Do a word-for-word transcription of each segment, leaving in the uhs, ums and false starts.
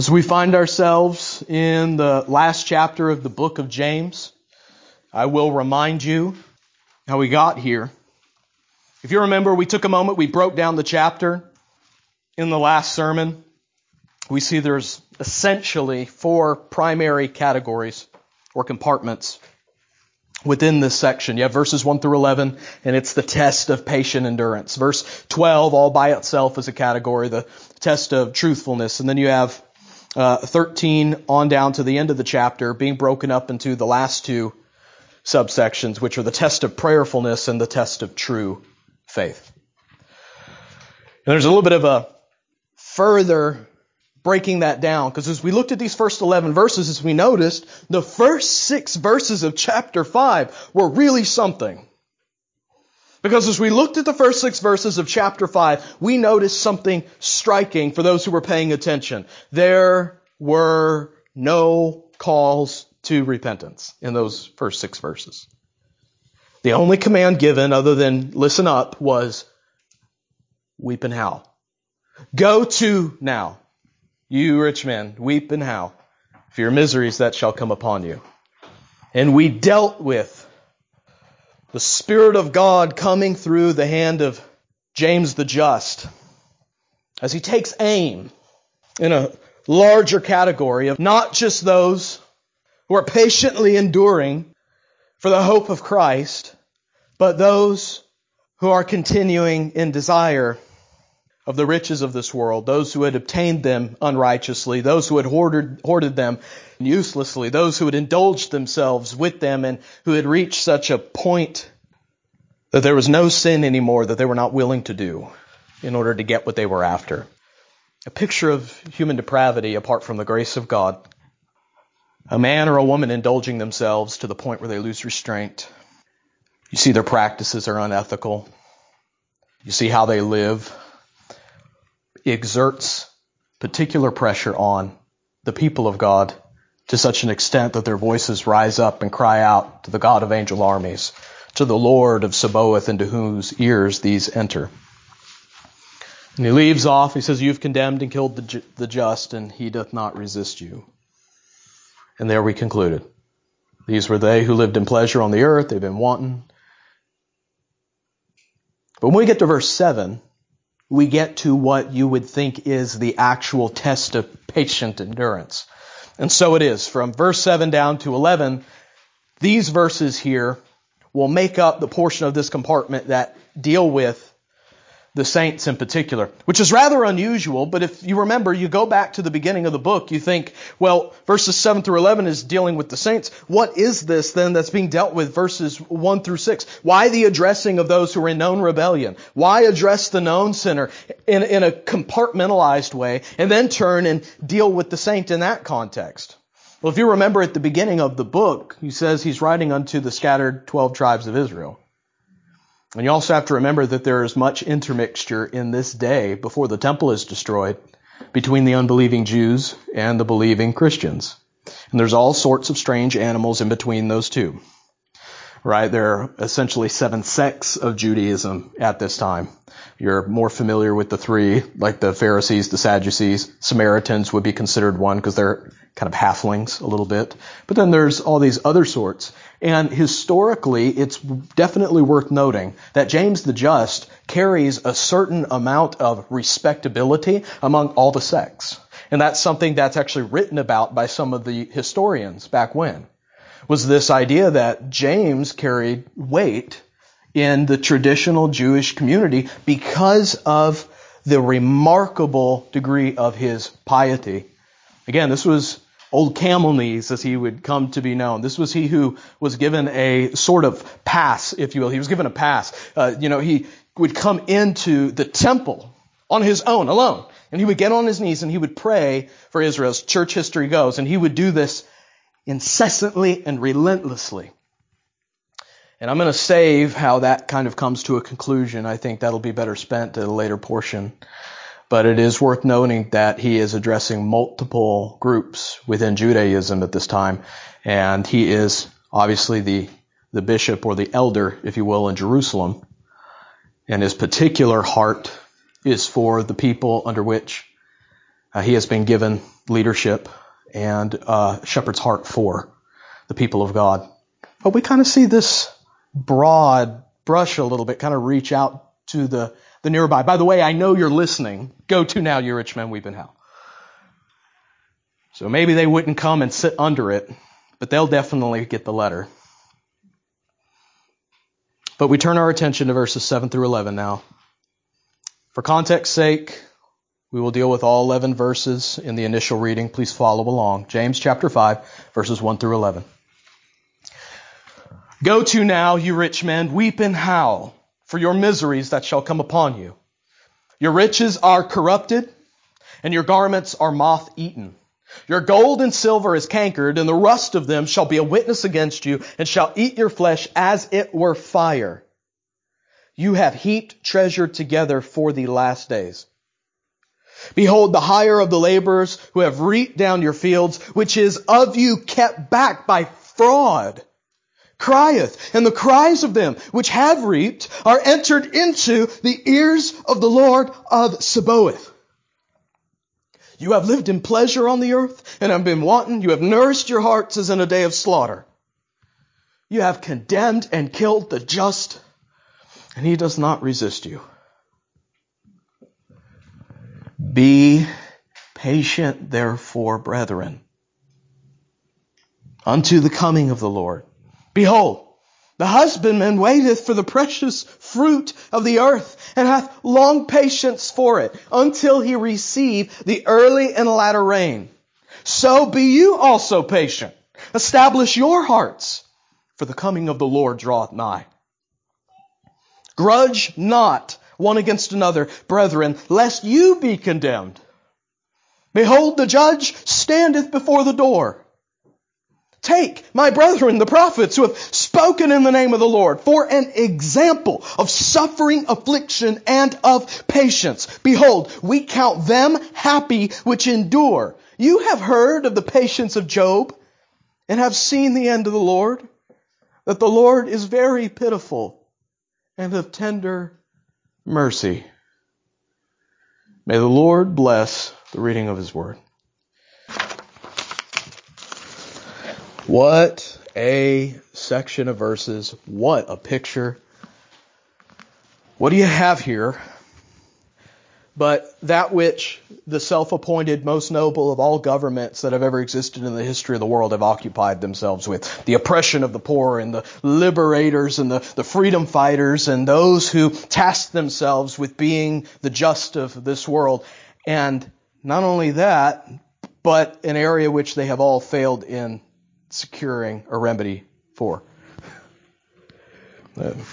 As we find ourselves in the last chapter of the book of James, I will remind you how we got here. If you remember, we took a moment, we broke down the chapter in the last sermon. We see there's essentially four primary categories or compartments within this section. You have verses one through eleven, and it's the test of patient endurance. Verse twelve, all by itself, is a category, the test of truthfulness. And then you have uh, thirteen on down to the end of the chapter being broken up into the last two subsections, which are the test of prayerfulness and the test of true faith. And there's a little bit of a further breaking that down, because as we looked at these first eleven verses, as we noticed, the first six verses of chapter five were really something. Because as we looked at the first six verses of chapter five, we noticed something striking for those who were paying attention. There were no calls to repentance in those first six verses. The only command given, other than listen up, was weep and howl. Go to now, you rich men, weep and howl for your miseries that shall come upon you. And we dealt with the Spirit of God coming through the hand of James the Just as he takes aim in a larger category of not just those who are patiently enduring for the hope of Christ, but those who are continuing in desire of the riches of this world, those who had obtained them unrighteously, those who had hoarded, hoarded them uselessly, those who had indulged themselves with them and who had reached such a point that there was no sin anymore that they were not willing to do in order to get what they were after. A picture of human depravity apart from the grace of God. A man or a woman indulging themselves to the point where they lose restraint. You see their practices are unethical. You see how they live. It exerts particular pressure on the people of God to such an extent that their voices rise up and cry out to the God of angel armies, to the Lord of Sabaoth, into whose ears these enter. And he leaves off, he says, you've condemned and killed the, ju- the just, and he doth not resist you. And there we concluded. These were they who lived in pleasure on the earth, they've been wanton. But when we get to verse seven, we get to what you would think is the actual test of patient endurance. And so it is. From verse seven down to eleven, these verses here will make up the portion of this compartment that deal with the saints in particular, which is rather unusual. But if you remember, you go back to the beginning of the book, you think, well, verses seven through eleven is dealing with the saints. What is this then that's being dealt with verses one through six? Why the addressing of those who are in known rebellion? Why address the known sinner in, in a compartmentalized way and then turn and deal with the saint in that context? Well, if you remember at the beginning of the book, he says he's writing unto the scattered twelve tribes of Israel. And you also have to remember that there is much intermixture in this day before the temple is destroyed between the unbelieving Jews and the believing Christians. And there's all sorts of strange animals in between those two. Right? There are essentially seven sects of Judaism at this time. You're more familiar with the three, like the Pharisees, the Sadducees. Samaritans would be considered one because they're kind of halflings a little bit. But then there's all these other sorts. And historically, it's definitely worth noting that James the Just carries a certain amount of respectability among all the sects. And that's something that's actually written about by some of the historians back when. Was this idea that James carried weight in the traditional Jewish community because of the remarkable degree of his piety. Again, this was old camel knees, as he would come to be known. This was he who was given a sort of pass, if you will. He was given a pass. Uh, you know, he would come into the temple on his own, alone. And he would get on his knees and he would pray for Israel, as church history goes. And he would do this incessantly and relentlessly. And I'm going to save how that kind of comes to a conclusion. I think that'll be better spent at a later portion. But it is worth noting that he is addressing multiple groups within Judaism at this time. And he is obviously the, the bishop or the elder, if you will, in Jerusalem. And his particular heart is for the people under which uh, he has been given leadership and uh, shepherd's heart for the people of God. But we kind of see this broad brush a little bit, kind of reach out to the, the nearby. By the way, I know you're listening. Go to now, you rich men, weep in hell. So maybe they wouldn't come and sit under it, but they'll definitely get the letter. But we turn our attention to verses seven through eleven now. For context's sake, we will deal with all eleven verses in the initial reading. Please follow along. James chapter five, verses one through eleven. Go to now, you rich men, weep and howl for your miseries that shall come upon you. Your riches are corrupted, and your garments are moth-eaten. Your gold and silver is cankered, and the rust of them shall be a witness against you, and shall eat your flesh as it were fire. You have heaped treasure together for the last days. Behold, the hire of the laborers who have reaped down your fields, which is of you kept back by fraud, crieth, and the cries of them which have reaped are entered into the ears of the Lord of Sabaoth. You have lived in pleasure on the earth, and have been wanton. You have nourished your hearts as in a day of slaughter. You have condemned and killed the just, and he does not resist you. Be patient, therefore, brethren, unto the coming of the Lord. Behold, the husbandman waiteth for the precious fruit of the earth, and hath long patience for it, until he receive the early and latter rain. So be you also patient. Establish your hearts, for the coming of the Lord draweth nigh. Grudge not one against another, brethren, lest you be condemned. Behold, the judge standeth before the door. Take, my brethren, the prophets who have spoken in the name of the Lord, for an example of suffering, affliction, and of patience. Behold, we count them happy which endure. You have heard of the patience of Job, and have seen the end of the Lord, that the Lord is very pitiful and of tender mercy. May the Lord bless the reading of His word. What a section of verses. What a picture. What do you have here but that which the self-appointed most noble of all governments that have ever existed in the history of the world have occupied themselves with? The oppression of the poor and the liberators and the, the freedom fighters and those who task themselves with being the just of this world. And not only that, but an area which they have all failed in securing a remedy for. Uh,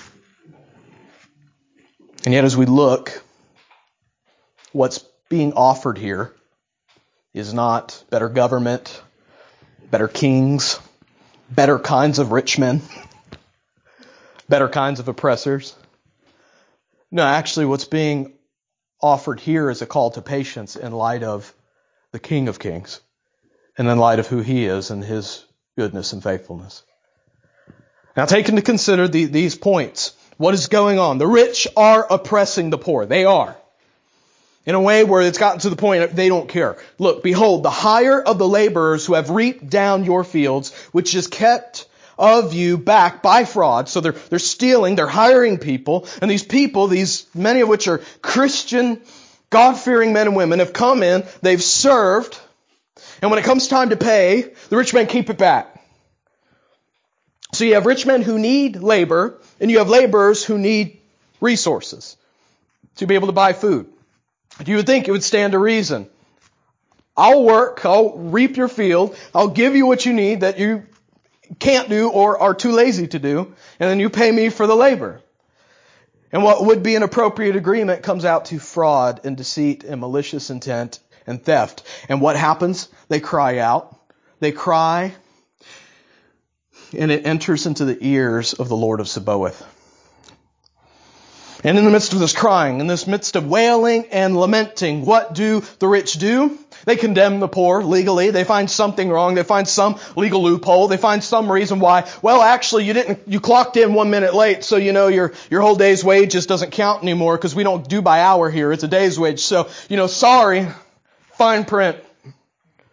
and yet as we look, what's being offered here is not better government, better kings, better kinds of rich men, better kinds of oppressors. No, actually what's being offered here is a call to patience in light of the King of Kings and in light of who He is and His goodness and faithfulness. Now take into consider the, these points. What is going on? The rich are oppressing the poor. They are. In a way where it's gotten to the point that they don't care. Look, behold, the hire of the laborers who have reaped down your fields, which is kept of you back by fraud. So they're, they're stealing, they're hiring people. And these people, these many of which are Christian, God-fearing men and women, have come in, they've served, and when it comes time to pay, the rich men keep it back. So you have rich men who need labor, and you have laborers who need resources to be able to buy food. You would think it would stand to reason. I'll work, I'll reap your field, I'll give you what you need that you can't do or are too lazy to do, and then you pay me for the labor. And what would be an appropriate agreement comes out to fraud and deceit and malicious intent and theft. And what happens? They cry out. They cry, and it enters into the ears of the Lord of Sabaoth. And in the midst of this crying, in this midst of wailing and lamenting, what do the rich do? They condemn the poor legally. They find something wrong. They find some legal loophole. They find some reason why, well, actually, you didn't, you clocked in one minute late, so you know your, your whole day's wages doesn't count anymore because we don't do by hour here. It's a day's wage. So, you know, sorry, fine print.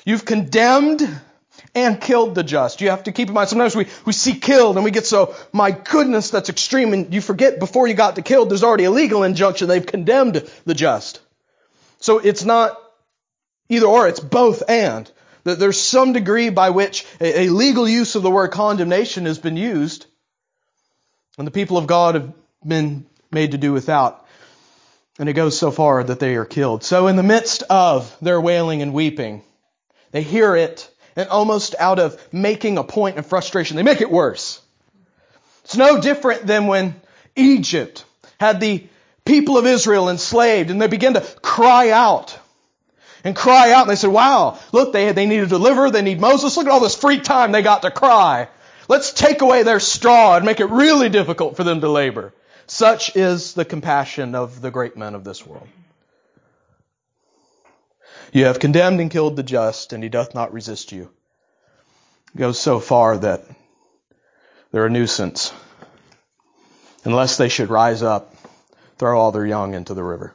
You've condemned and killed the just. You have to keep in mind, sometimes we, we see killed and we get so, my goodness, that's extreme. And you forget before you got to killed, there's already a legal injunction. They've condemned the just. So it's not either or, it's both and. There's some degree by which a legal use of the word condemnation has been used, and the people of God have been made to do without. And it goes so far that they are killed. So in the midst of their wailing and weeping, they hear it, and almost out of making a point and frustration, they make it worse. It's no different than when Egypt had the people of Israel enslaved, and they began to cry out. And cry out, and they said, wow, look, they, they need to deliver, they need Moses. Look at all this free time they got to cry. Let's take away their straw and make it really difficult for them to labor. Such is the compassion of the great men of this world. You have condemned and killed the just, and he doth not resist you. It goes so far that they're a nuisance. Unless they should rise up, throw all their young into the river.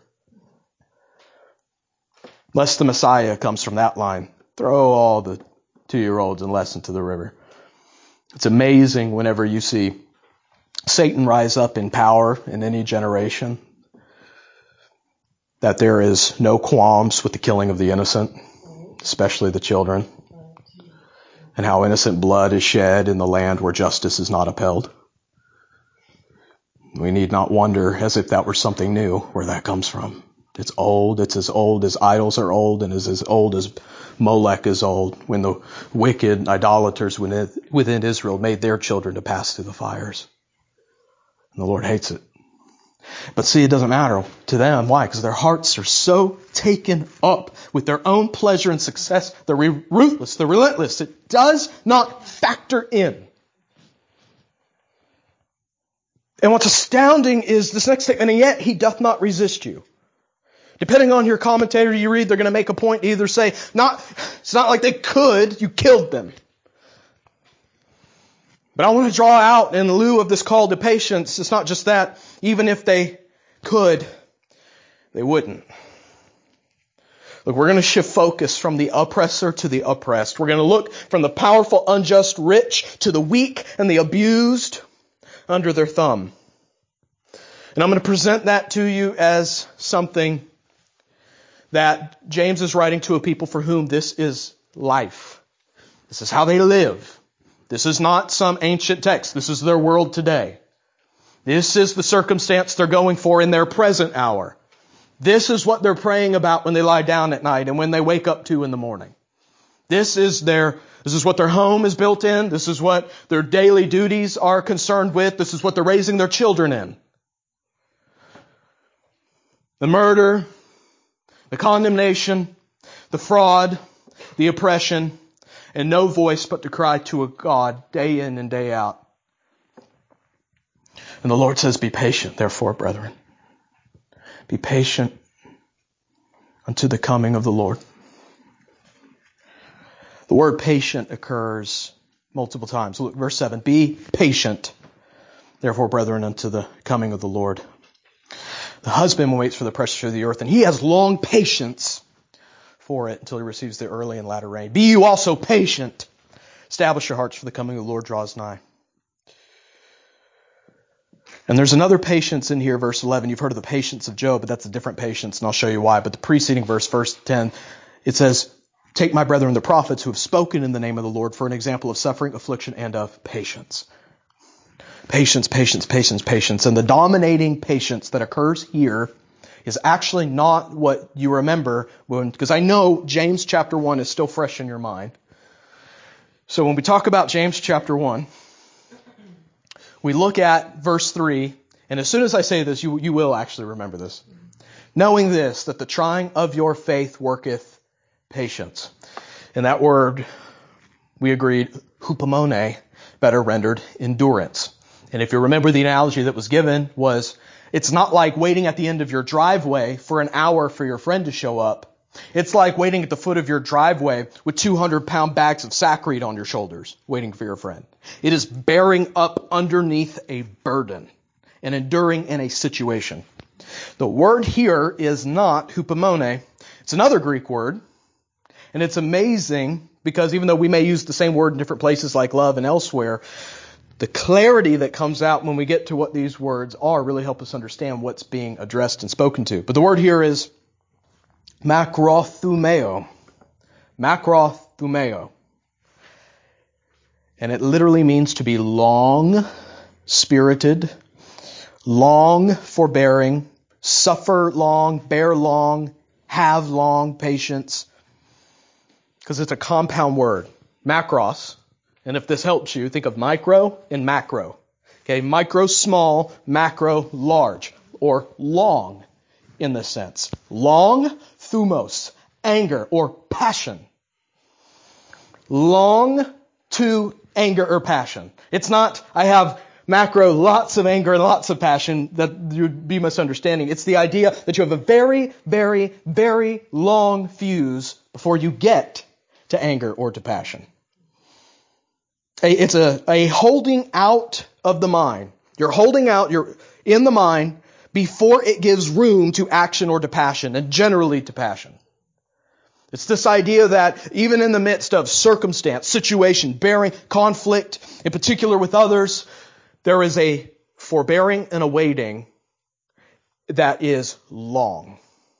Lest the Messiah comes from that line, throw all the two-year-olds and less into the river. It's amazing whenever you see Satan rise up in power in any generation, that there is no qualms with the killing of the innocent, especially the children, and how innocent blood is shed in the land where justice is not upheld. We need not wonder, as if that were something new, where that comes from. It's old. It's as old as idols are old, and is as old as Molech is old, when the wicked idolaters within Israel made their children to pass through the fires. And the Lord hates it. But see, it doesn't matter to them. Why? Because their hearts are so taken up with their own pleasure and success. They're ruthless. They're relentless. It does not factor in. And what's astounding is this next statement, and yet he doth not resist you. Depending on your commentator you read, they're going to make a point to either say, not, it's not like they could, you killed them. But I want to draw out in lieu of this call to patience, it's not just that, even if they could, they wouldn't. Look, we're going to shift focus from the oppressor to the oppressed. We're going to look from the powerful, unjust, rich to the weak and the abused under their thumb. And I'm going to present that to you as something that James is writing to a people for whom this is life. This is how they live. This is not some ancient text. This is their world today. This is the circumstance they're going for in their present hour. This is what they're praying about when they lie down at night and when they wake up to in the morning. This is their, this is what their home is built in. This is what their daily duties are concerned with. This is what they're raising their children in. The murder, the condemnation, the fraud, the oppression, and no voice but to cry to a God day in and day out. And the Lord says, be patient, therefore, brethren. Be patient unto the coming of the Lord. The word patient occurs multiple times. Look, verse seven, be patient, therefore, brethren, unto the coming of the Lord. The husbandman waits for the pressure of the earth, and he has long patience for it until he receives the early and latter rain. Be you also patient. Establish your hearts, for the coming of the Lord draws nigh. And there's another patience in here, verse eleven. You've heard of the patience of Job, but that's a different patience, and I'll show you why. But the preceding verse, verse ten, it says, take my brethren, the prophets who have spoken in the name of the Lord, for an example of suffering, affliction, and of patience. Patience, patience, patience, patience. And the dominating patience that occurs here is actually not what you remember when, because I know James chapter one is still fresh in your mind. So when we talk about James chapter one, we look at verse three, and as soon as I say this, you, you will actually remember this. Knowing this, that the trying of your faith worketh patience. And that word, we agreed, hupomone, better rendered endurance. And if you remember, the analogy that was given was, it's not like waiting at the end of your driveway for an hour for your friend to show up. It's like waiting at the foot of your driveway with two hundred pound bags of saccharid on your shoulders, waiting for your friend. It is bearing up underneath a burden and enduring in a situation. The word here is not hupomone. It's another Greek word, And it's amazing because even though we may use the same word in different places like love and elsewhere, the clarity that comes out when we get to what these words are really help us understand what's being addressed and spoken to. But the word here is makrothumeo. Makrothumeo. And it literally means to be long-spirited, long-forbearing, suffer long, bear long, have long patience. Because it's a compound word. Makros. And if this helps you, think of micro and macro. Okay, micro, small, macro, large, or long in this sense. Long, thumos, anger or passion. Long to anger or passion. It's not, I have macro, lots of anger and lots of passion, that would be misunderstanding. It's the idea that you have a very, very, very long fuse before you get to anger or to passion. It's a, a holding out of the mind. You're holding out, you're in the mind before it gives room to action or to passion, and generally to passion. It's this idea that even in the midst of circumstance, situation, bearing, conflict, in particular with others, there is a forbearing and a waiting that is long.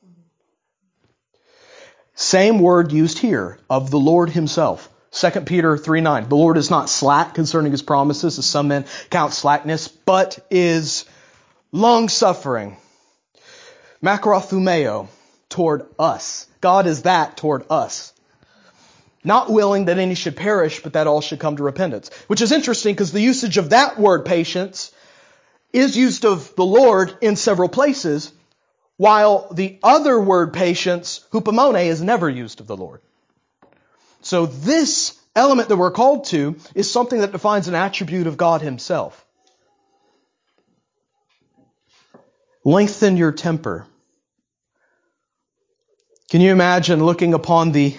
Same word used here of the Lord himself. Second Peter three nine. The Lord is not slack concerning his promises, as some men count slackness, but is long-suffering. Makrothumeo, toward us. God is that toward us. Not willing that any should perish, but that all should come to repentance. Which is interesting because the usage of that word, patience, is used of the Lord in several places, while the other word, patience, hupomone, is never used of the Lord. So this element that we're called to is something that defines an attribute of God himself. Lengthen your temper. Can you imagine looking upon the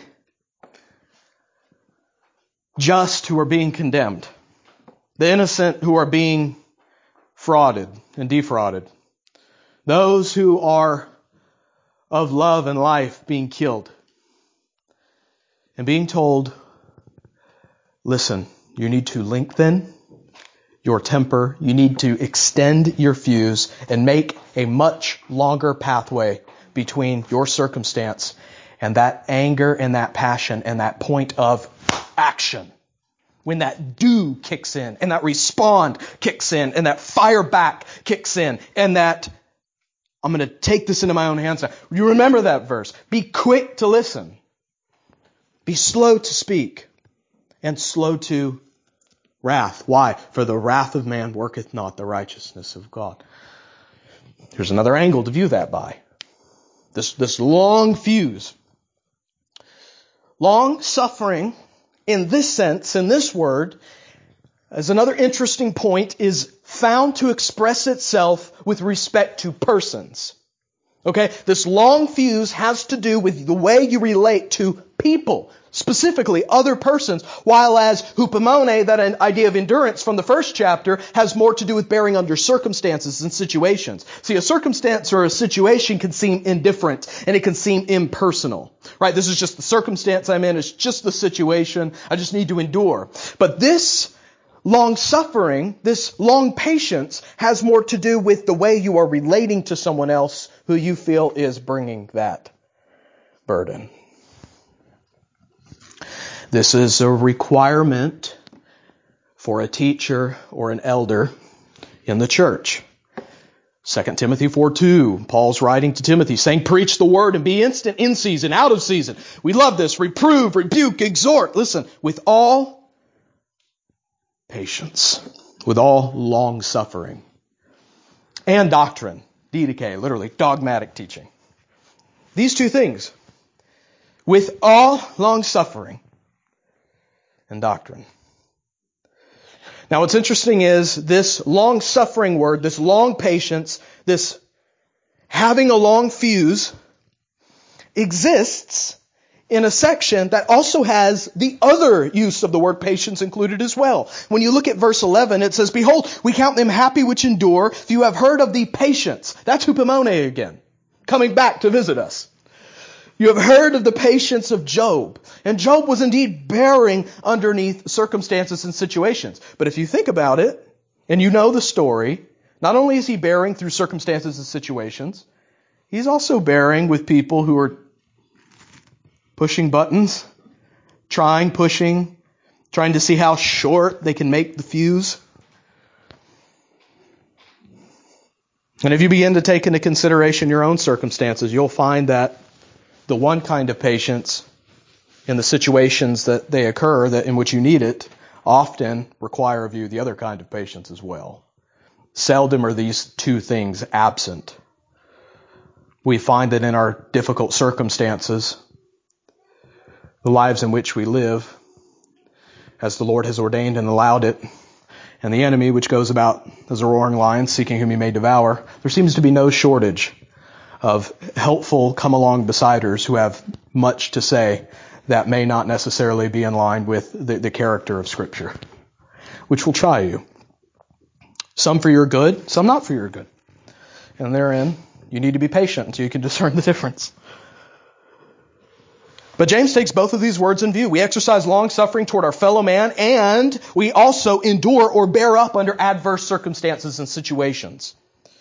just who are being condemned, the innocent who are being frauded and defrauded, those who are of love and life being killed, and being told, listen, you need to lengthen your temper, you need to extend your fuse and make a much longer pathway between your circumstance and that anger and that passion and that point of action. When that do kicks in and that respond kicks in and that fire back kicks in and that I'm going to take this into my own hands now. You remember that verse. Be quick to listen. Be slow to speak and slow to wrath. Why? For the wrath of man worketh not the righteousness of God. Here's another angle to view that by. This, this long fuse. Long suffering in this sense, in this word, as another interesting point, is found to express itself with respect to persons. Okay, this long fuse has to do with the way you relate to people, specifically other persons, while as hupomone, that idea of endurance from the first chapter, has more to do with bearing under circumstances and situations. See, a circumstance or a situation can seem indifferent and it can seem impersonal. Right? This is just the circumstance I'm in. It's just the situation. I just need to endure. But this long suffering, this long patience, has more to do with the way you are relating to someone else who you feel is bringing that burden. This is a requirement for a teacher or an elder in the church. Second Timothy four two, Paul's writing to Timothy saying, preach the word and be instant, in season, out of season. We love this. Reprove, rebuke, exhort. Listen, with all patience, with all long suffering, and doctrine. Didache, literally, dogmatic teaching. These two things, with all long suffering and doctrine. Now what's interesting is this long suffering word, this long patience, this having a long fuse, exists in a section that also has the other use of the word patience included as well. When you look at verse eleven, it says, behold, we count them happy which endure, if you have heard of the patience. That's hupomone again, coming back to visit us. You have heard of the patience of Job. And Job was indeed bearing underneath circumstances and situations. But if you think about it, and you know the story, not only is he bearing through circumstances and situations, he's also bearing with people who are pushing buttons, trying, pushing, trying to see how short they can make the fuse. And if you begin to take into consideration your own circumstances, you'll find that the one kind of patience in the situations that they occur, that in which you need it, often require of you the other kind of patience as well. Seldom are these two things absent. We find that in our difficult circumstances, the lives in which we live, as the Lord has ordained and allowed it, and the enemy, which goes about as a roaring lion, seeking whom he may devour, there seems to be no shortage of helpful come-along-besiders who have much to say that may not necessarily be in line with the, the character of Scripture, which will try you. Some for your good, some not for your good. And therein, you need to be patient until you can discern the difference. But James takes both of these words in view. We exercise long-suffering toward our fellow man, and we also endure or bear up under adverse circumstances and situations.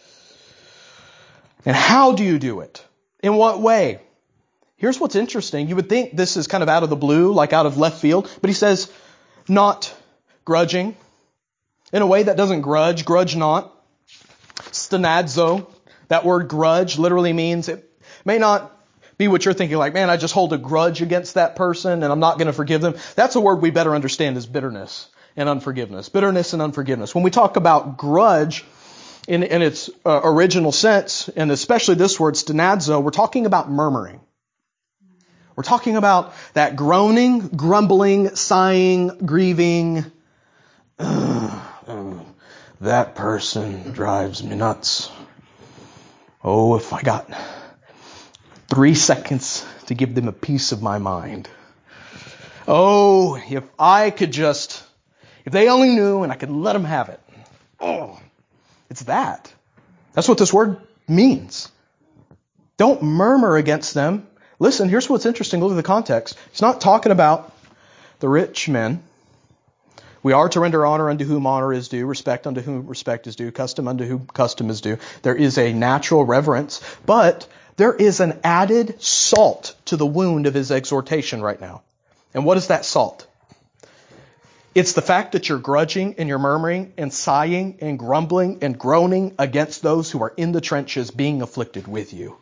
And how do you do it? In what way? Here's what's interesting. You would think this is kind of out of the blue, like out of left field, but he says, not grudging. In a way that doesn't grudge, grudge not. Stenadzo, that word grudge literally means it may not be what you're thinking, like, man, I just hold a grudge against that person and I'm not going to forgive them. That's a word we better understand as bitterness and unforgiveness. Bitterness and unforgiveness. When we talk about grudge in, in its uh, original sense, and especially this word, stenadzo, we're talking about murmuring. We're talking about that groaning, grumbling, sighing, grieving. Ugh, ugh, that person drives me nuts. Oh, if I got three seconds to give them a piece of my mind. Oh, if I could just, if they only knew and I could let them have it. Oh, it's that. That's what this word means. Don't murmur against them. Listen, here's what's interesting. Look at the context. It's not talking about the rich men. We are to render honor unto whom honor is due, respect unto whom respect is due, custom unto whom custom is due. There is a natural reverence, but there is an added salt to the wound of his exhortation right now. And what is that salt? It's the fact that you're grudging and you're murmuring and sighing and grumbling and groaning against those who are in the trenches being afflicted with you.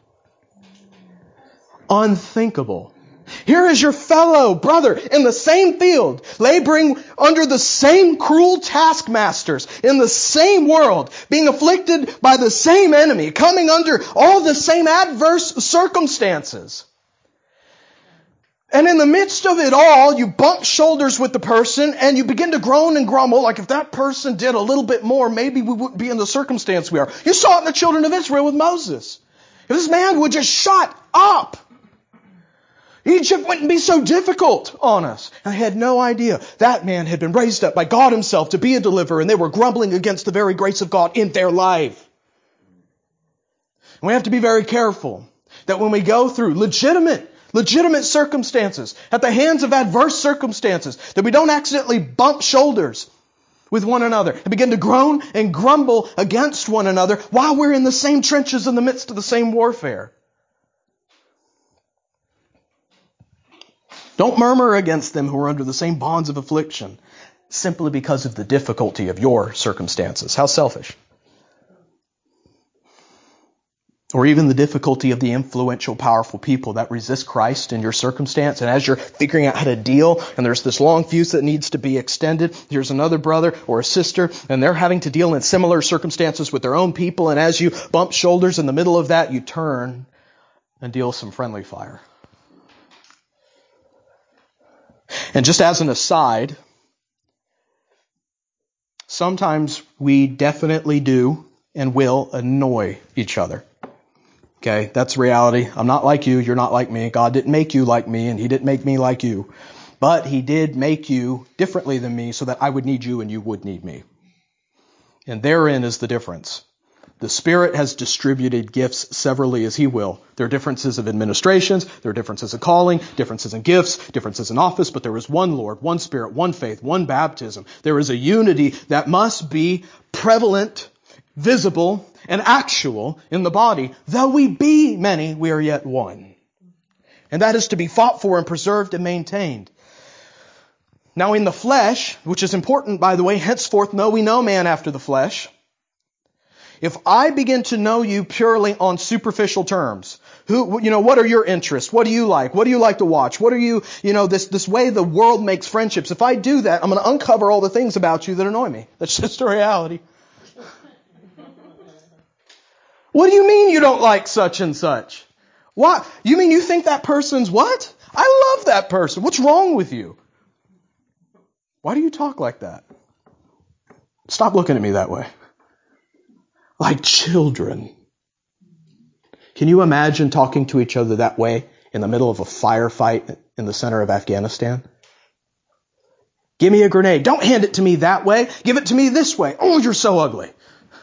Unthinkable. Here is your fellow brother in the same field, laboring under the same cruel taskmasters in the same world, being afflicted by the same enemy, coming under all the same adverse circumstances. And in the midst of it all, you bump shoulders with the person and you begin to groan and grumble like if that person did a little bit more, maybe we wouldn't be in the circumstance we are. You saw it in the children of Israel with Moses. If this man would just shut up, Egypt wouldn't be so difficult on us. And I had no idea. That man had been raised up by God himself to be a deliverer, and they were grumbling against the very grace of God in their life. And we have to be very careful that when we go through legitimate, legitimate circumstances, at the hands of adverse circumstances, that we don't accidentally bump shoulders with one another and begin to groan and grumble against one another while we're in the same trenches in the midst of the same warfare. Don't murmur against them who are under the same bonds of affliction simply because of the difficulty of your circumstances. How selfish. Or even the difficulty of the influential, powerful people that resist Christ in your circumstance. And as you're figuring out how to deal, and there's this long fuse that needs to be extended, here's another brother or a sister, and they're having to deal in similar circumstances with their own people. And as you bump shoulders in the middle of that, you turn and deal some friendly fire. And just as an aside, sometimes we definitely do and will annoy each other. Okay, that's reality. I'm not like you. You're not like me. God didn't make you like me, and He didn't make me like you. But He did make you differently than me so that I would need you and you would need me. And therein is the difference. The Spirit has distributed gifts severally as He will. There are differences of administrations, there are differences of calling, differences in gifts, differences in office, but there is one Lord, one Spirit, one faith, one baptism. There is a unity that must be prevalent, visible, and actual in the body. Though we be many, we are yet one. And that is to be fought for and preserved and maintained. Now in the flesh, which is important, by the way, henceforth know we no man after the flesh. If I begin to know you purely on superficial terms, who, you know, what are your interests? What do you like? What do you like to watch? What are you, you know, this, this way the world makes friendships. If I do that, I'm going to uncover all the things about you that annoy me. That's just a reality. What do you mean you don't like such and such? What? You mean you think that person's what? I love that person. What's wrong with you? Why do you talk like that? Stop looking at me that way. Like children. Can you imagine talking to each other that way in the middle of a firefight in the center of Afghanistan? Give me a grenade. Don't hand it to me that way. Give it to me this way. Oh, you're so ugly.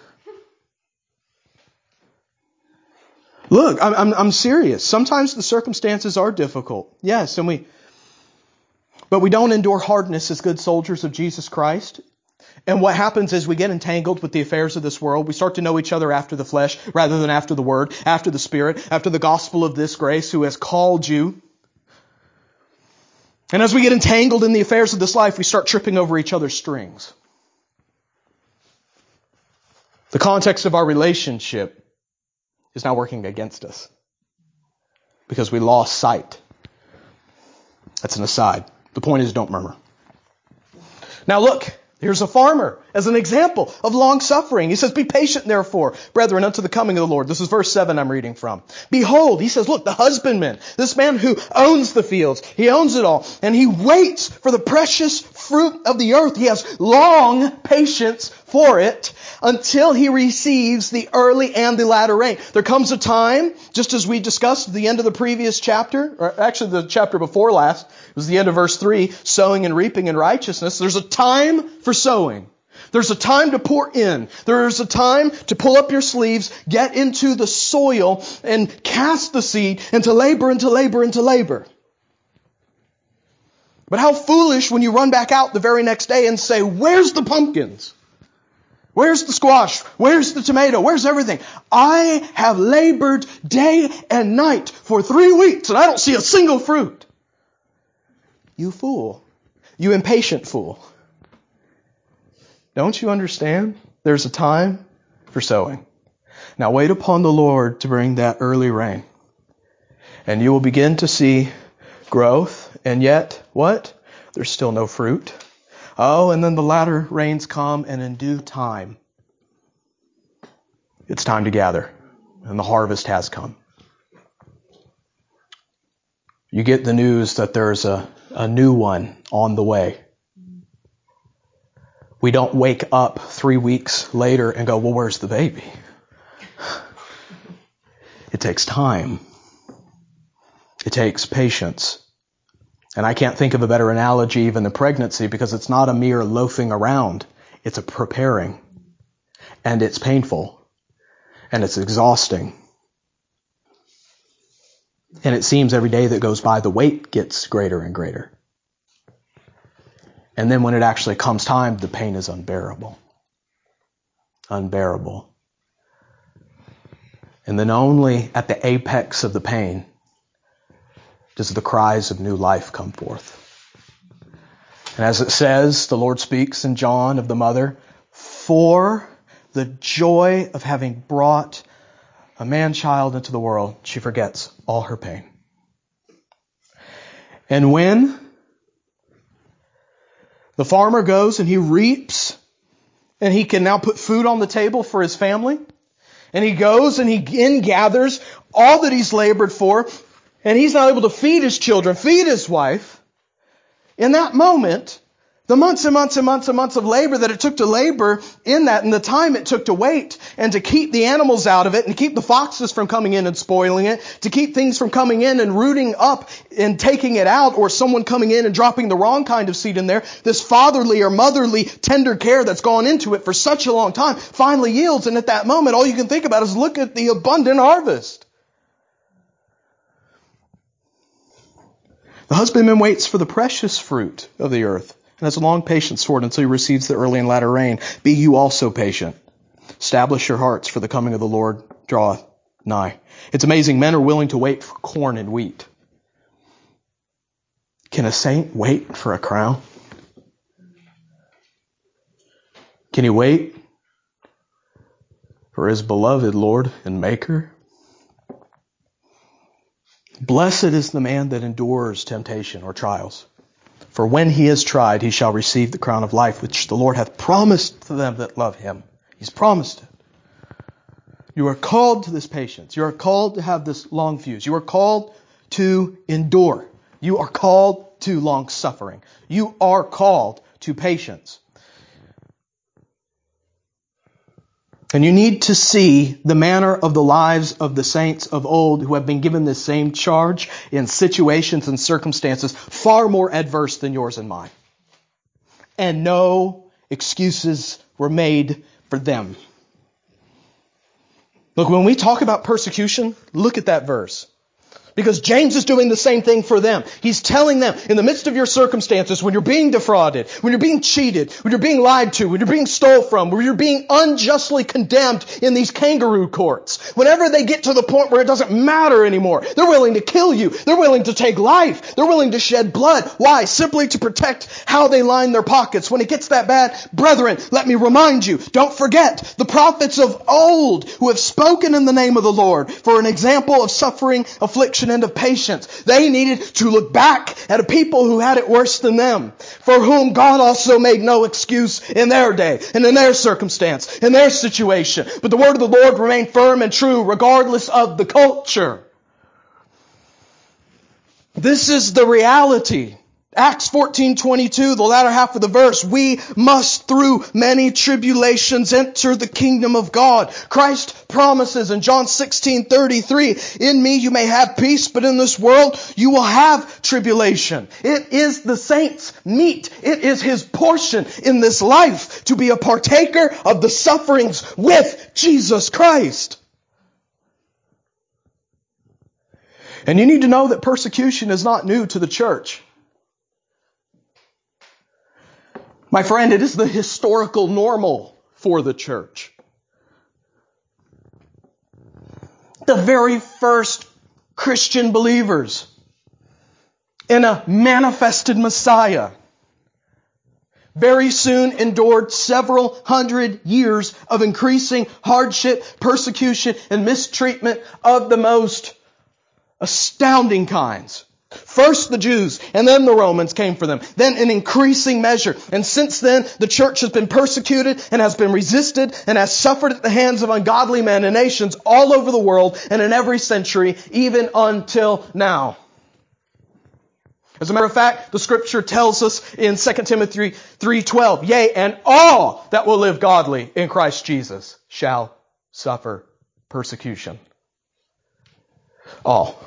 Look, I'm, I'm, I'm serious. Sometimes the circumstances are difficult. Yes, and we, but we don't endure hardness as good soldiers of Jesus Christ. And what happens is we get entangled with the affairs of this world. We start to know each other after the flesh rather than after the Word, after the Spirit, after the gospel of this grace who has called you. And as we get entangled in the affairs of this life, we start tripping over each other's strings. The context of our relationship is now working against us because we lost sight. That's an aside. The point is, don't murmur. Now look. Here's a farmer as an example of long suffering. He says, be patient, therefore, brethren, unto the coming of the Lord. This is verse seven I'm reading from. Behold, he says, look, the husbandman, this man who owns the fields, he owns it all, and he waits for the precious fruit of the earth. He has long patience for it until he receives the early and the latter rain. There comes a time, just as we discussed at the end of the previous chapter, or actually the chapter before last, it was the end of verse three, sowing and reaping in righteousness. There's a time for sowing. There's a time to pour in. There's a time to pull up your sleeves, get into the soil, and cast the seed, and to labor, and to labor, and to labor. But how foolish when you run back out the very next day and say, where's the pumpkins? Where's the squash? Where's the tomato? Where's everything? I have labored day and night for three weeks and I don't see a single fruit. You fool. You impatient fool. Don't you understand? There's a time for sowing. Now wait upon the Lord to bring that early rain. And you will begin to see growth. And yet, what? There's still no fruit. Oh, and then the latter rains come, and in due time, it's time to gather. And the harvest has come. You get the news that there's a, a new one on the way. We don't wake up three weeks later and go, well, where's the baby? It takes time. It takes patience. And I can't think of a better analogy even than pregnancy, because it's not a mere loafing around. It's a preparing. And it's painful. And it's exhausting. And it seems every day that goes by, the weight gets greater and greater. And then when it actually comes time, the pain is unbearable. Unbearable. And then only at the apex of the pain does the cries of new life come forth. And as it says, the Lord speaks in John of the mother, for the joy of having brought a man-child into the world, she forgets all her pain. And when the farmer goes and he reaps, and he can now put food on the table for his family, and he goes and he gathers all that he's labored for, and he's not able to feed his children, feed his wife, in that moment, The months and months and months and months of labor that it took to labor in that, and the time it took to wait and to keep the animals out of it and to keep the foxes from coming in and spoiling it, to keep things from coming in and rooting up and taking it out, or someone coming in and dropping the wrong kind of seed in there. This fatherly or motherly tender care that's gone into it for such a long time finally yields. And at that moment, all you can think about is look at the abundant harvest. The husbandman waits for the precious fruit of the earth, and has a long patience for it until he receives the early and latter rain. Be you also patient. Establish your hearts, for the coming of the Lord draweth nigh. It's amazing. Men are willing to wait for corn and wheat. Can a saint wait for a crown? Can he wait for his beloved Lord and Maker? Blessed is the man that endures temptation or trials. For when he is tried, he shall receive the crown of life, which the Lord hath promised to them that love him. He's promised it. You are called to this patience. You are called to have this long fuse. You are called to endure. You are called to long suffering. You are called to patience. And you need to see the manner of the lives of the saints of old who have been given this same charge in situations and circumstances far more adverse than yours and mine. And no excuses were made for them. Look, when we talk about persecution, look at that verse. Because James is doing the same thing for them. He's telling them, in the midst of your circumstances, when you're being defrauded, when you're being cheated, when you're being lied to, when you're being stole from, when you're being unjustly condemned in these kangaroo courts, whenever they get to the point where it doesn't matter anymore, they're willing to kill you. They're willing to take life. They're willing to shed blood. Why? Simply to protect how they line their pockets. When it gets that bad, brethren, let me remind you, don't forget the prophets of old who have spoken in the name of the Lord for an example of suffering, affliction, and of patience. They needed to look back at a people who had it worse than them, for whom God also made no excuse in their day and in their circumstance, in their situation. But the word of the Lord remained firm and true regardless of the culture. This is the reality. Acts fourteen twenty-two, the latter half of the verse, we must through many tribulations enter the kingdom of God. Christ promises in John sixteen thirty-three, in me you may have peace, but in this world you will have tribulation. It is the saint's meat. It is his portion in this life to be a partaker of the sufferings with Jesus Christ. And you need to know that persecution is not new to the church. My friend, it is the historical normal for the church. The very first Christian believers in a manifested Messiah very soon endured several hundred years of increasing hardship, persecution, and mistreatment of the most astounding kinds. First the Jews, and then the Romans came for them. Then in increasing measure. And since then, the church has been persecuted and has been resisted and has suffered at the hands of ungodly men and nations all over the world and in every century, even until now. As a matter of fact, the Scripture tells us in Second Timothy three twelve, yea, and all that will live godly in Christ Jesus shall suffer persecution. All.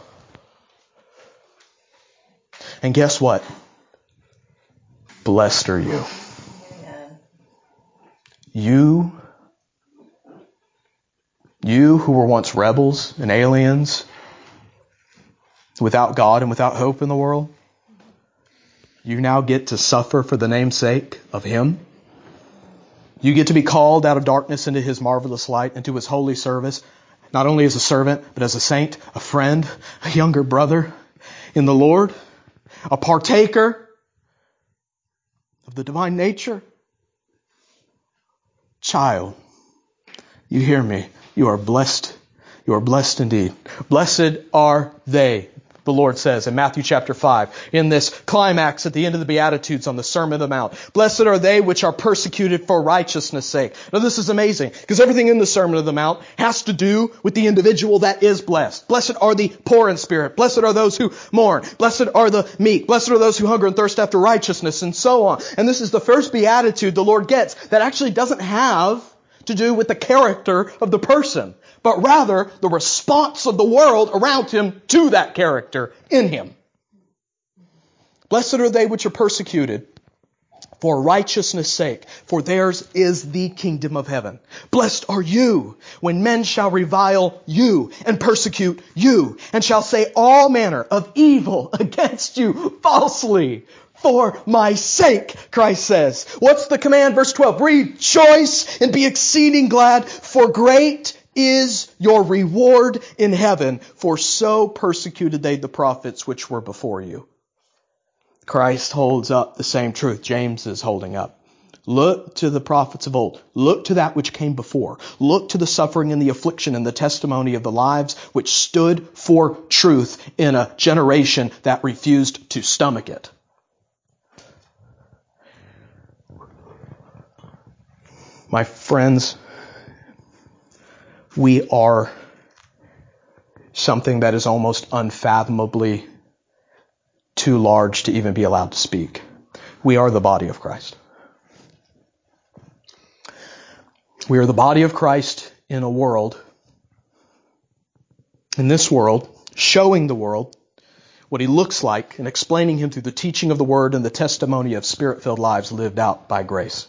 And guess what? Blessed are you. Amen. You, you who were once rebels and aliens, without God and without hope in the world, you now get to suffer for the name's sake of Him. You get to be called out of darkness into His marvelous light, into His holy service, not only as a servant, but as a saint, a friend, a younger brother in the Lord. A partaker of the divine nature. Child, you hear me. You are blessed. You are blessed indeed. Blessed are they. the Lord says in Matthew chapter five, in this climax at the end of the Beatitudes on the Sermon on the Mount. Blessed are they which are persecuted for righteousness' sake. Now this is amazing, because everything in the Sermon on the Mount has to do with the individual that is blessed. Blessed are the poor in spirit. Blessed are those who mourn. Blessed are the meek. Blessed are those who hunger and thirst after righteousness, and so on. And this is the first beatitude the Lord gets that actually doesn't have to do with the character of the person, but rather the response of the world around him to that character in him. Blessed are they which are persecuted for righteousness' sake, for theirs is the kingdom of heaven. Blessed are you when men shall revile you and persecute you, and shall say all manner of evil against you falsely for my sake, Christ says. What's the command? Verse twelve. Rejoice and be exceeding glad, for great is your reward in heaven, for so persecuted they the prophets which were before you. Christ holds up the same truth James is holding up. Look to the prophets of old. Look to that which came before. Look to the suffering and the affliction and the testimony of the lives which stood for truth in a generation that refused to stomach it. My friends, we are something that is almost unfathomably too large to even be allowed to speak. We are the body of Christ. We are the body of Christ in a world, in this world, showing the world what he looks like and explaining him through the teaching of the word and the testimony of spirit-filled lives lived out by grace.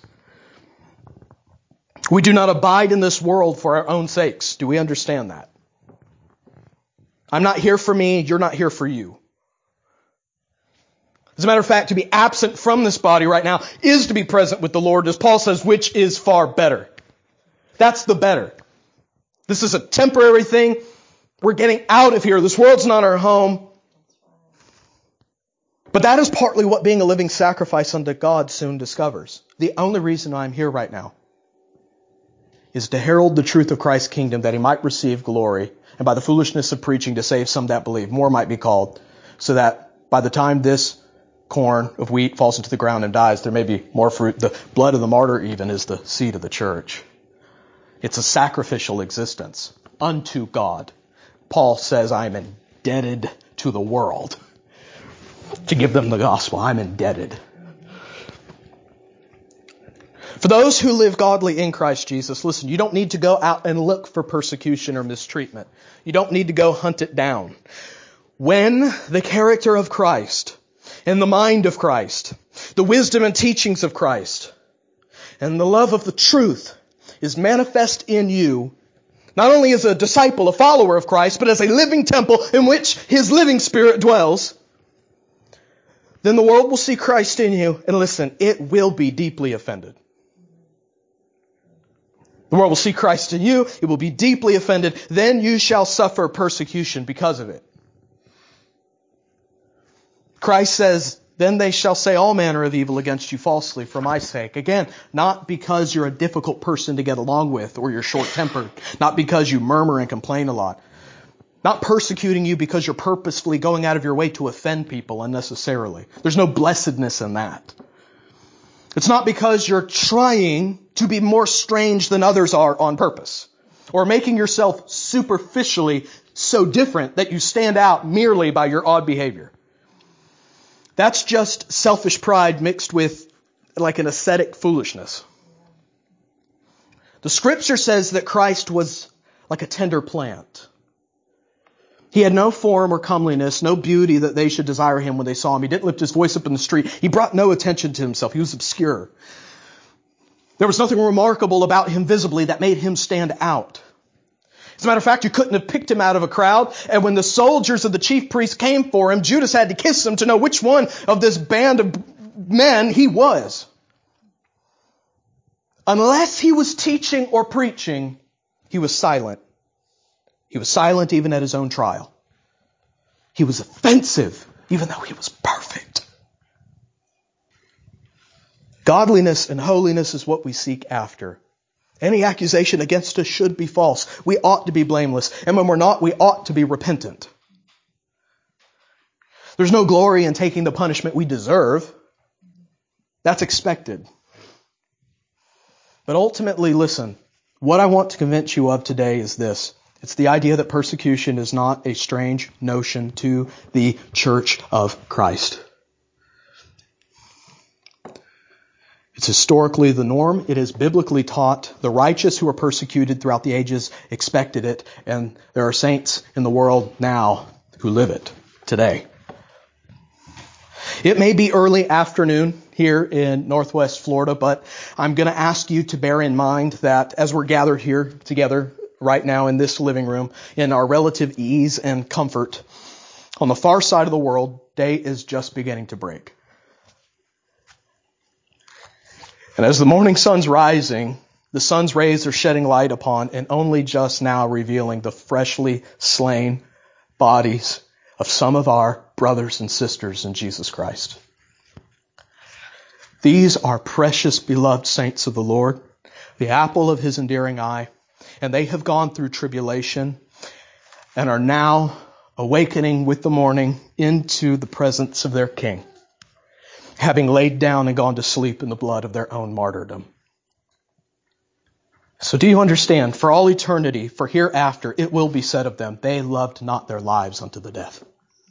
We do not abide in this world for our own sakes. Do we understand that? I'm not here for me. You're not here for you. As a matter of fact, to be absent from this body right now is to be present with the Lord, as Paul says, which is far better. That's the better. This is a temporary thing. We're getting out of here. This world's not our home. But that is partly what being a living sacrifice unto God soon discovers. The only reason I'm here right now is to herald the truth of Christ's kingdom, that he might receive glory, and by the foolishness of preaching to save some that believe. More might be called, so that by the time this corn of wheat falls into the ground and dies, there may be more fruit. The blood of the martyr even is the seed of the church. It's a sacrificial existence unto God. Paul says, I am indebted to the world to give them the gospel. I'm indebted. For those who live godly in Christ Jesus, listen, you don't need to go out and look for persecution or mistreatment. You don't need to go hunt it down. When the character of Christ and the mind of Christ, the wisdom and teachings of Christ, and the love of the truth is manifest in you, not only as a disciple, a follower of Christ, but as a living temple in which his living spirit dwells, then the world will see Christ in you, and listen, it will be deeply offended. The world will see Christ in you. It will be deeply offended. Then you shall suffer persecution because of it. Christ says, then they shall say all manner of evil against you falsely for my sake. Again, not because you're a difficult person to get along with or you're short-tempered. Not because you murmur and complain a lot. Not persecuting you because you're purposefully going out of your way to offend people unnecessarily. There's no blessedness in that. It's not because you're trying to be more strange than others are on purpose, or making yourself superficially so different that you stand out merely by your odd behavior. That's just selfish pride mixed with like an ascetic foolishness. The scripture says that Christ was like a tender plant. He had no form or comeliness, no beauty that they should desire him when they saw him. He didn't lift his voice up in the street. He brought no attention to himself. He was obscure. There was nothing remarkable about him visibly that made him stand out. As a matter of fact, you couldn't have picked him out of a crowd. And when the soldiers of the chief priests came for him, Judas had to kiss him to know which one of this band of men he was. Unless he was teaching or preaching, he was silent. He was silent even at his own trial. He was offensive, even though he was perfect. Godliness and holiness is what we seek after. Any accusation against us should be false. We ought to be blameless. And when we're not, we ought to be repentant. There's no glory in taking the punishment we deserve. That's expected. But ultimately, listen, what I want to convince you of today is this. It's the idea that persecution is not a strange notion to the Church of Christ. It's historically the norm. It is biblically taught. The righteous who are persecuted throughout the ages expected it, and there are saints in the world now who live it today. It may be early afternoon here in Northwest Florida, but I'm going to ask you to bear in mind that as we're gathered here together right now in this living room, in our relative ease and comfort, on the far side of the world, day is just beginning to break. And as the morning sun's rising, the sun's rays are shedding light upon and only just now revealing the freshly slain bodies of some of our brothers and sisters in Jesus Christ. These are precious, beloved saints of the Lord, the apple of His endearing eye, and they have gone through tribulation and are now awakening with the morning into the presence of their King, having laid down and gone to sleep in the blood of their own martyrdom. So do you understand? For all eternity, for hereafter, it will be said of them, they loved not their lives unto the death.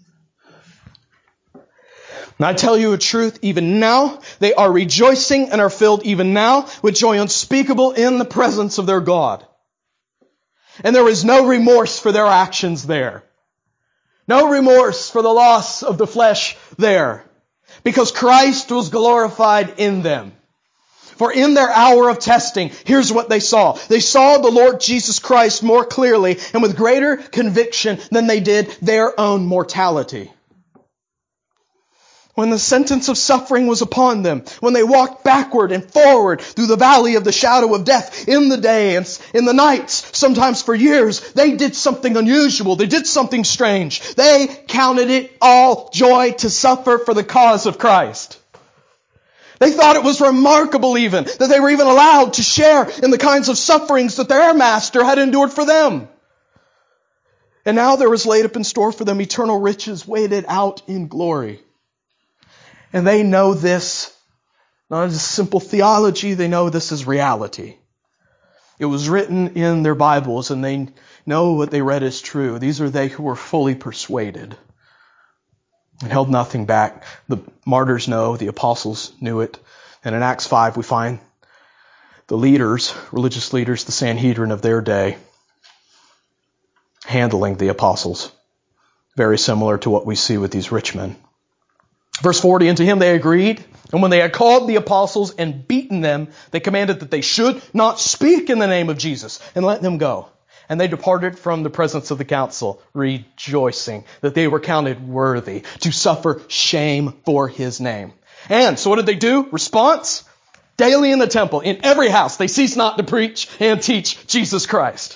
And I tell you a truth, even now, they are rejoicing and are filled even now with joy unspeakable in the presence of their God. And there is no remorse for their actions there. No remorse for the loss of the flesh there. Because Christ was glorified in them. For in their hour of testing, here's what they saw. They saw the Lord Jesus Christ more clearly and with greater conviction than they did their own mortality. When the sentence of suffering was upon them, when they walked backward and forward through the valley of the shadow of death in the day and in the nights, sometimes for years, they did something unusual. They did something strange. They counted it all joy to suffer for the cause of Christ. They thought it was remarkable even that they were even allowed to share in the kinds of sufferings that their master had endured for them. And now there was laid up in store for them eternal riches waited out in glory. And they know this, not as simple theology, they know this as reality. It was written in their Bibles and they know what they read is true. These are they who were fully persuaded and held nothing back. The martyrs know, the apostles knew it. And in Acts five we find the leaders, religious leaders, the Sanhedrin of their day, handling the apostles. Very similar to what we see with these rich men. Verse forty, and to him they agreed, and when they had called the apostles and beaten them, they commanded that they should not speak in the name of Jesus, and let them go. And they departed from the presence of the council, rejoicing that they were counted worthy to suffer shame for His name. And so what did they do? Response? Daily in the temple, in every house, they ceased not to preach and teach Jesus Christ.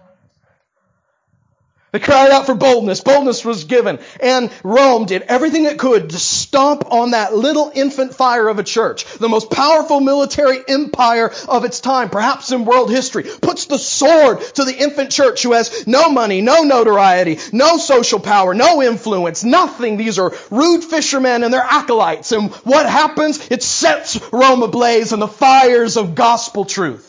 They cried out for boldness. Boldness was given. And Rome did everything it could to stomp on that little infant fire of a church. The most powerful military empire of its time, perhaps in world history, puts the sword to the infant church who has no money, no notoriety, no social power, no influence, nothing. These are rude fishermen and their acolytes. And what happens? It sets Rome ablaze in the fires of gospel truth.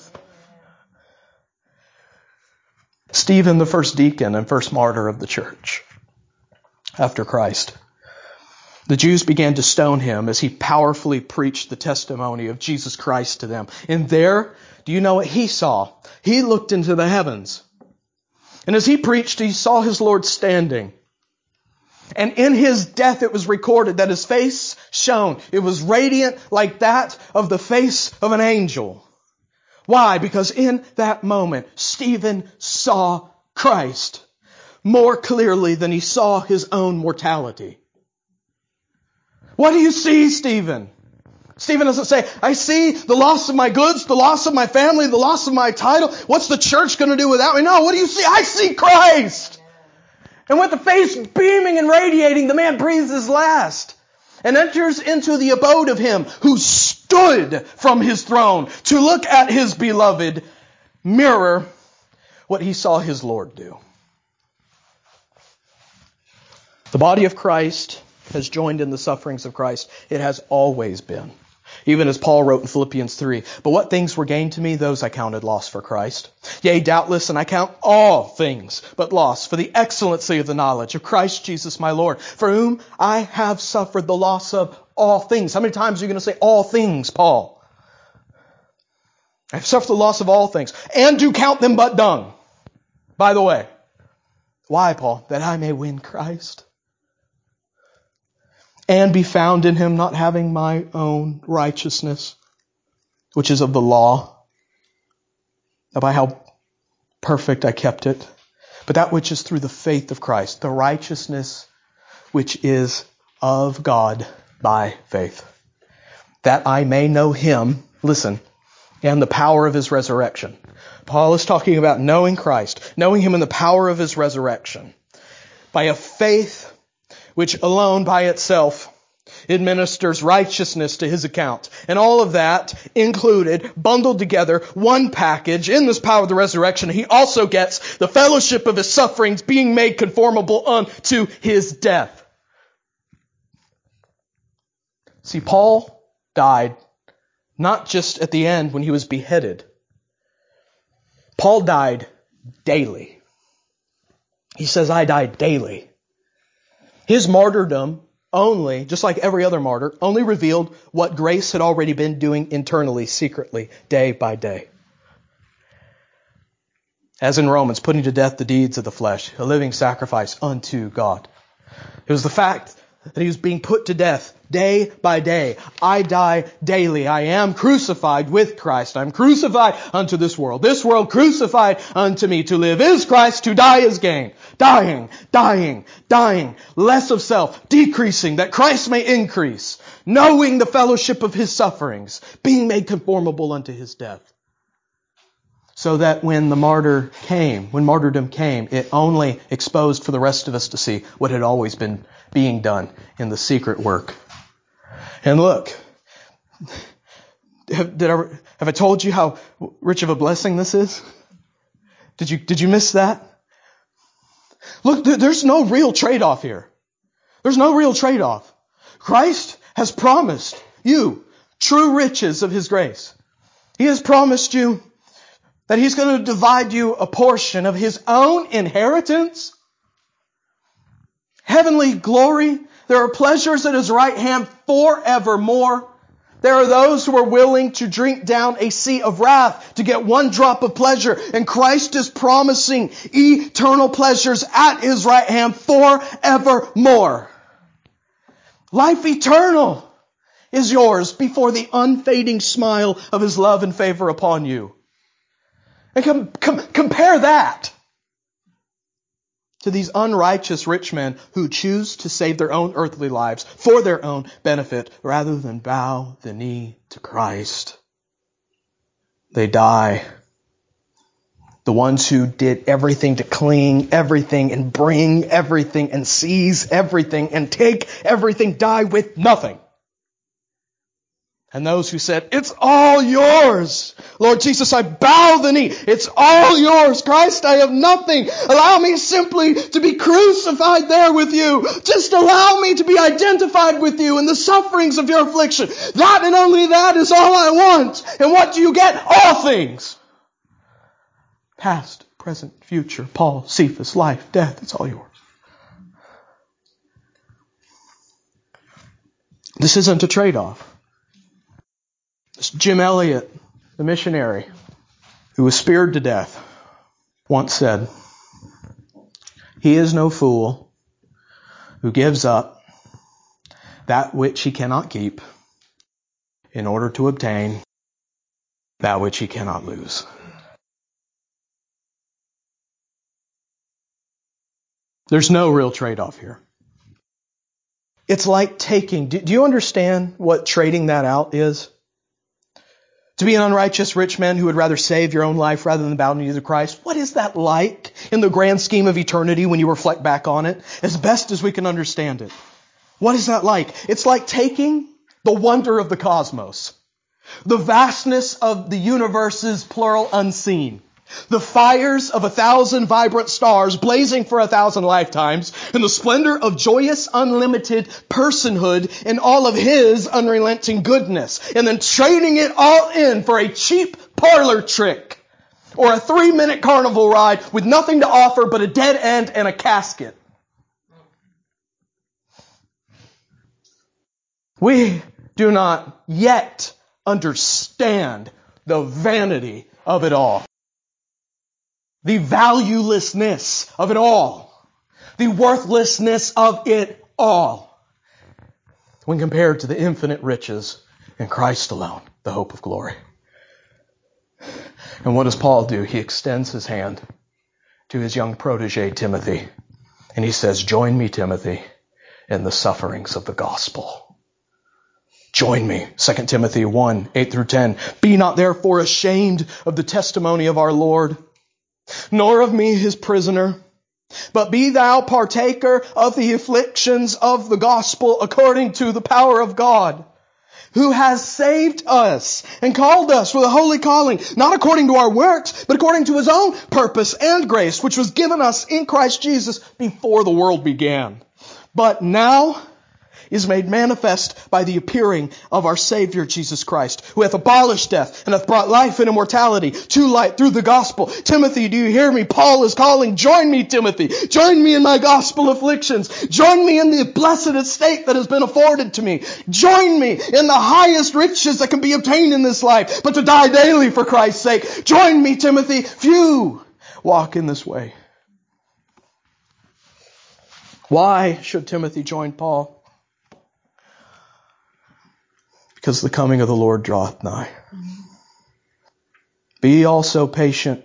Stephen, the first deacon and first martyr of the church after Christ. The Jews began to stone him as he powerfully preached the testimony of Jesus Christ to them. And there, do you know what he saw? He looked into the heavens. And as he preached, he saw his Lord standing. And in his death, it was recorded that his face shone. It was radiant like that of the face of an angel. Why? Because in that moment, Stephen saw Christ more clearly than he saw his own mortality. What do you see, Stephen? Stephen doesn't say, I see the loss of my goods, the loss of my family, the loss of my title. What's the church going to do without me? No, what do you see? I see Christ. And with the face beaming and radiating, the man breathes his last and enters into the abode of Him who stood from His throne to look at His beloved, mirror what he saw his Lord do. The body of Christ has joined in the sufferings of Christ. It has always been. Even as Paul wrote in Philippians three, but what things were gained to me, those I counted loss for Christ. Yea, doubtless, and I count all things but loss for the excellency of the knowledge of Christ Jesus my Lord, for whom I have suffered the loss of all things. How many times are you going to say all things, Paul? I have suffered the loss of all things, and do count them but dung. By the way, why, Paul? That I may win Christ and be found in Him, not having my own righteousness, which is of the law, not by how perfect I kept it, but that which is through the faith of Christ, the righteousness which is of God by faith, that I may know Him, listen, and the power of His resurrection. Paul is talking about knowing Christ, knowing Him in the power of His resurrection, by a faith which alone by itself administers righteousness to His account. And all of that included, bundled together, one package in this power of the resurrection. He also gets the fellowship of His sufferings being made conformable unto His death. See, Paul died not just at the end when he was beheaded. Paul died daily. He says, I died daily. His martyrdom only, just like every other martyr, only revealed what grace had already been doing internally, secretly, day by day. As in Romans, putting to death the deeds of the flesh, a living sacrifice unto God. It was the fact that He was being put to death day by day. I die daily. I am crucified with Christ. I'm crucified unto this world. This world crucified unto me. To live is Christ, to die is gain. Dying, dying, dying. Less of self, decreasing, that Christ may increase. Knowing the fellowship of His sufferings, being made conformable unto His death. So that when the martyr came, when martyrdom came, it only exposed for the rest of us to see what had always been being done in the secret work. And look, have, did I, have I told you how rich of a blessing this is? Did you, did you miss that? Look, there's no real trade-off here. There's no real trade-off. Christ has promised you true riches of His grace. He has promised you that He's going to divide you a portion of His own inheritance, heavenly glory. There are pleasures at His right hand forevermore. There are those who are willing to drink down a sea of wrath to get one drop of pleasure. And Christ is promising eternal pleasures at His right hand forevermore. Life eternal is yours before the unfading smile of His love and favor upon you. And com- com- compare that to these unrighteous rich men who choose to save their own earthly lives for their own benefit rather than bow the knee to Christ. They die. The ones who did everything to cling everything and bring everything and seize everything and take everything die with nothing. And those who said, it's all yours. Lord Jesus, I bow the knee. It's all yours. Christ, I have nothing. Allow me simply to be crucified there with you. Just allow me to be identified with you in the sufferings of your affliction. That and only that is all I want. And what do you get? All things. Past, present, future, Paul, Cephas, life, death. It's all yours. This isn't a trade-off. Jim Elliot, the missionary who was speared to death, once said, he is no fool who gives up that which he cannot keep in order to obtain that which he cannot lose. There's no real trade-off here. It's like taking, do, do you understand what trading that out is? To be an unrighteous rich man who would rather save your own life rather than bow the knee to Christ. What is that like in the grand scheme of eternity when you reflect back on it? As best as we can understand it. What is that like? It's like taking the wonder of the cosmos, the vastness of the universe's plural unseen, The fires of a thousand vibrant stars blazing for a thousand lifetimes, and the splendor of joyous, unlimited personhood in all of His unrelenting goodness, and then trading it all in for a cheap parlor trick or a three-minute carnival ride with nothing to offer but a dead end and a casket. We do not yet understand the vanity of it all. The valuelessness of it all. The worthlessness of it all. When compared to the infinite riches in Christ alone, the hope of glory. And what does Paul do? He extends his hand to his young protege, Timothy. And he says, join me, Timothy, in the sufferings of the gospel. Join me. Second Timothy one, eight through ten. Be not therefore ashamed of the testimony of our Lord, nor of me his prisoner, but be thou partaker of the afflictions of the gospel according to the power of God, who has saved us and called us with a holy calling, not according to our works, but according to His own purpose and grace, which was given us in Christ Jesus before the world began, but now is made manifest by the appearing of our Savior Jesus Christ, who hath abolished death and hath brought life and immortality to light through the gospel. Timothy, do you hear me? Paul is calling, join me, Timothy. Join me in my gospel afflictions. Join me in the blessed estate that has been afforded to me. Join me in the highest riches that can be obtained in this life, but to die daily for Christ's sake. Join me, Timothy. Few walk in this way. Why should Timothy join Paul? Because the coming of the Lord draweth nigh. Be also patient.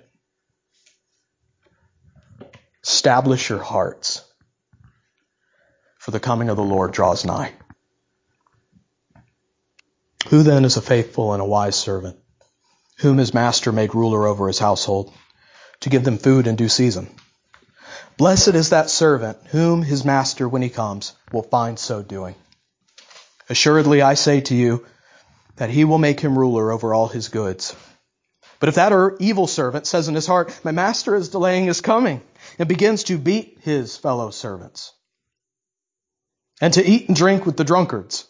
Establish your hearts, for the coming of the Lord draws nigh. Who then is a faithful and a wise servant, whom his master made ruler over his household, to give them food in due season? Blessed is that servant whom his master, when he comes, will find so doing. Assuredly, I say to you that he will make him ruler over all his goods. But if that evil servant says in his heart, my master is delaying his coming, and begins to beat his fellow servants, and to eat and drink with the drunkards,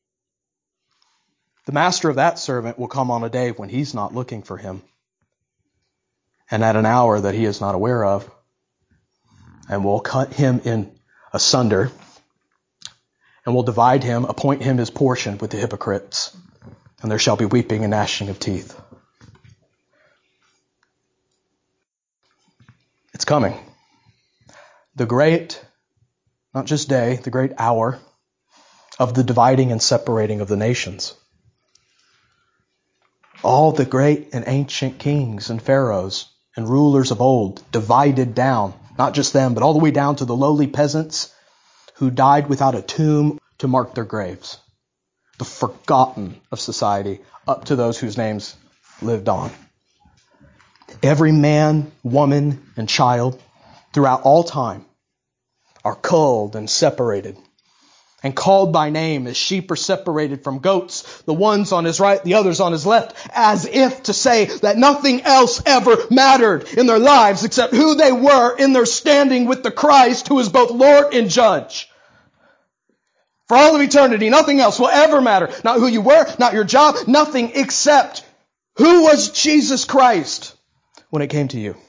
the master of that servant will come on a day when he's not looking for him, and at an hour that he is not aware of, and will cut him in asunder, and will divide him, appoint him his portion with the hypocrites. And there shall be weeping and gnashing of teeth. It's coming. The great, not just day, the great hour of the dividing and separating of the nations. All the great and ancient kings and pharaohs and rulers of old divided down, not just them, but all the way down to the lowly peasants who died without a tomb to mark their graves. The forgotten of society, up to those whose names lived on. Every man, woman, and child throughout all time are culled and separated and called by name as sheep are separated from goats, the ones on his right, the others on his left, as if to say that nothing else ever mattered in their lives except who they were in their standing with the Christ who is both Lord and Judge. For all of eternity, nothing else will ever matter. Not who you were, not your job, nothing except who was Jesus Christ when it came to you.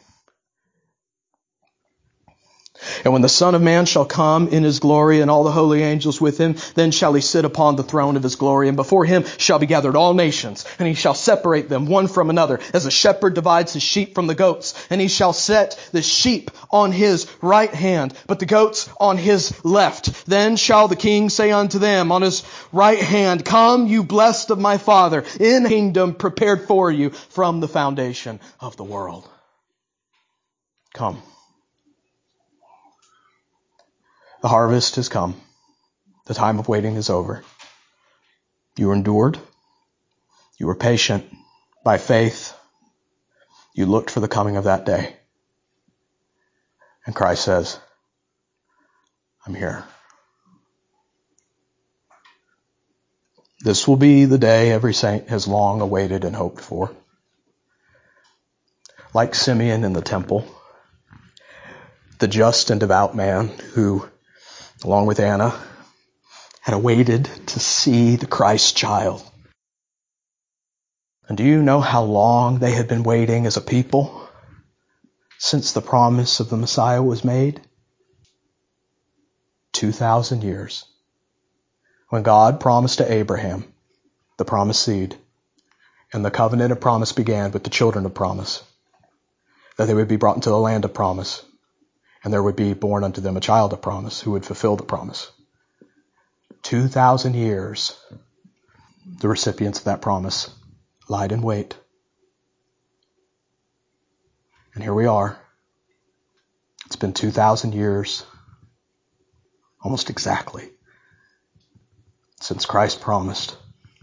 And when the Son of Man shall come in His glory and all the holy angels with Him, then shall He sit upon the throne of His glory, and before Him shall be gathered all nations, and He shall separate them one from another, as a shepherd divides his sheep from the goats. And He shall set the sheep on His right hand, but the goats on His left. Then shall the King say unto them on His right hand, Come, you blessed of my Father, in a kingdom prepared for you from the foundation of the world. Come. The harvest has come. The time of waiting is over. You endured. You were patient by faith. You looked for the coming of that day. And Christ says, I'm here. This will be the day every saint has long awaited and hoped for. like Simeon in the temple, the just and devout man who, along with Anna, had awaited to see the Christ child. And do you know how long they had been waiting as a people since the promise of the Messiah was made? Two thousand years. When God promised to Abraham the promised seed, and the covenant of promise began with the children of promise, that they would be brought into the land of promise, and there would be born unto them a child of promise who would fulfill the promise. Two thousand years, the recipients of that promise lied in wait. And here we are. It's been two thousand years, almost exactly, since Christ promised.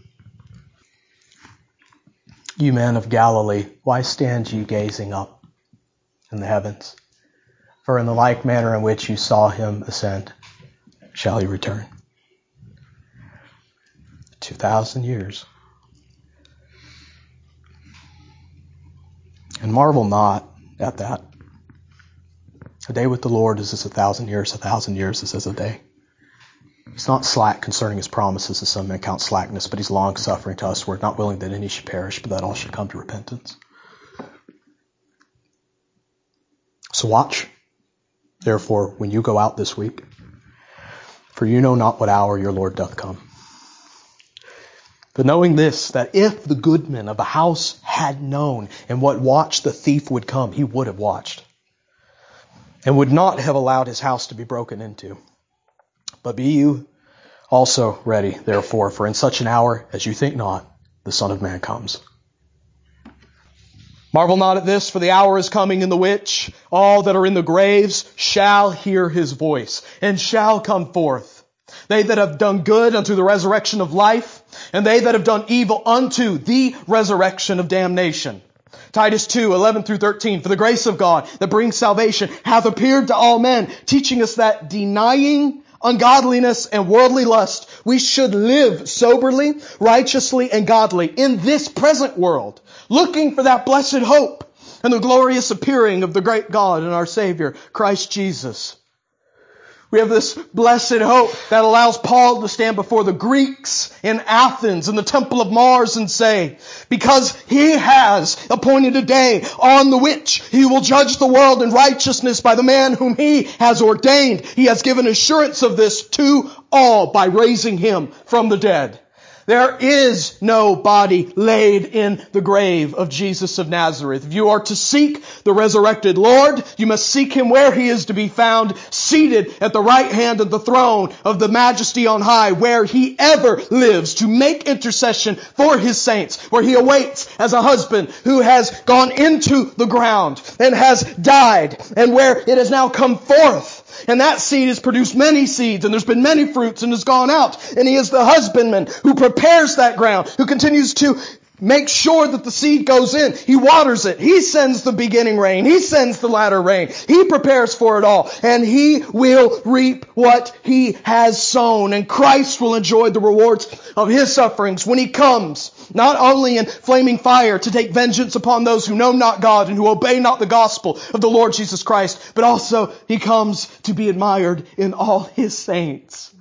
You men of Galilee, why stand ye gazing up in the heavens? For in the like manner in which you saw him ascend, shall he return. Two thousand years. And marvel not at that. A day with the Lord is as a thousand years, a thousand years is as a day. He's not slack concerning his promises, as some men count slackness, but he's long-suffering to us, word, not willing that any should perish, but that all should come to repentance. So watch, therefore, when you go out this week, for you know not what hour your Lord doth come. But knowing this, that if the goodman of the house had known in what watch the thief would come, he would have watched, and would not have allowed his house to be broken into. But be you also ready, therefore, for in such an hour as you think not, the Son of Man comes. Marvel not at this, for the hour is coming in the which all that are in the graves shall hear his voice, and shall come forth. They that have done good unto the resurrection of life, and they that have done evil unto the resurrection of damnation. Titus two, eleven through thirteen. For the grace of God that brings salvation hath appeared to all men, teaching us that denying ungodliness and worldly lust, we should live soberly, righteously, and godly in this present world, looking for that blessed hope and the glorious appearing of the great God and our Savior, Christ Jesus. We have this blessed hope that allows Paul to stand before the Greeks in Athens in the temple of Mars and say, because he has appointed a day on the which he will judge the world in righteousness by the man whom he has ordained. He has given assurance of this to all by raising him from the dead. There is no body laid in the grave of Jesus of Nazareth. If you are to seek the resurrected Lord, you must seek him where he is to be found, seated at the right hand of the throne of the majesty on high, where he ever lives to make intercession for his saints, where he awaits as a husband who has gone into the ground and has died, and where it has now come forth. And that seed has produced many seeds, and there's been many fruits, and has gone out. And he is the husbandman who prepares that ground, who continues to make sure that the seed goes in. He waters it. He sends the beginning rain. He sends the latter rain. He prepares for it all. And he will reap what he has sown. And Christ will enjoy the rewards of his sufferings when he comes, not only in flaming fire to take vengeance upon those who know not God and who obey not the gospel of the Lord Jesus Christ, but also he comes to be admired in all his saints.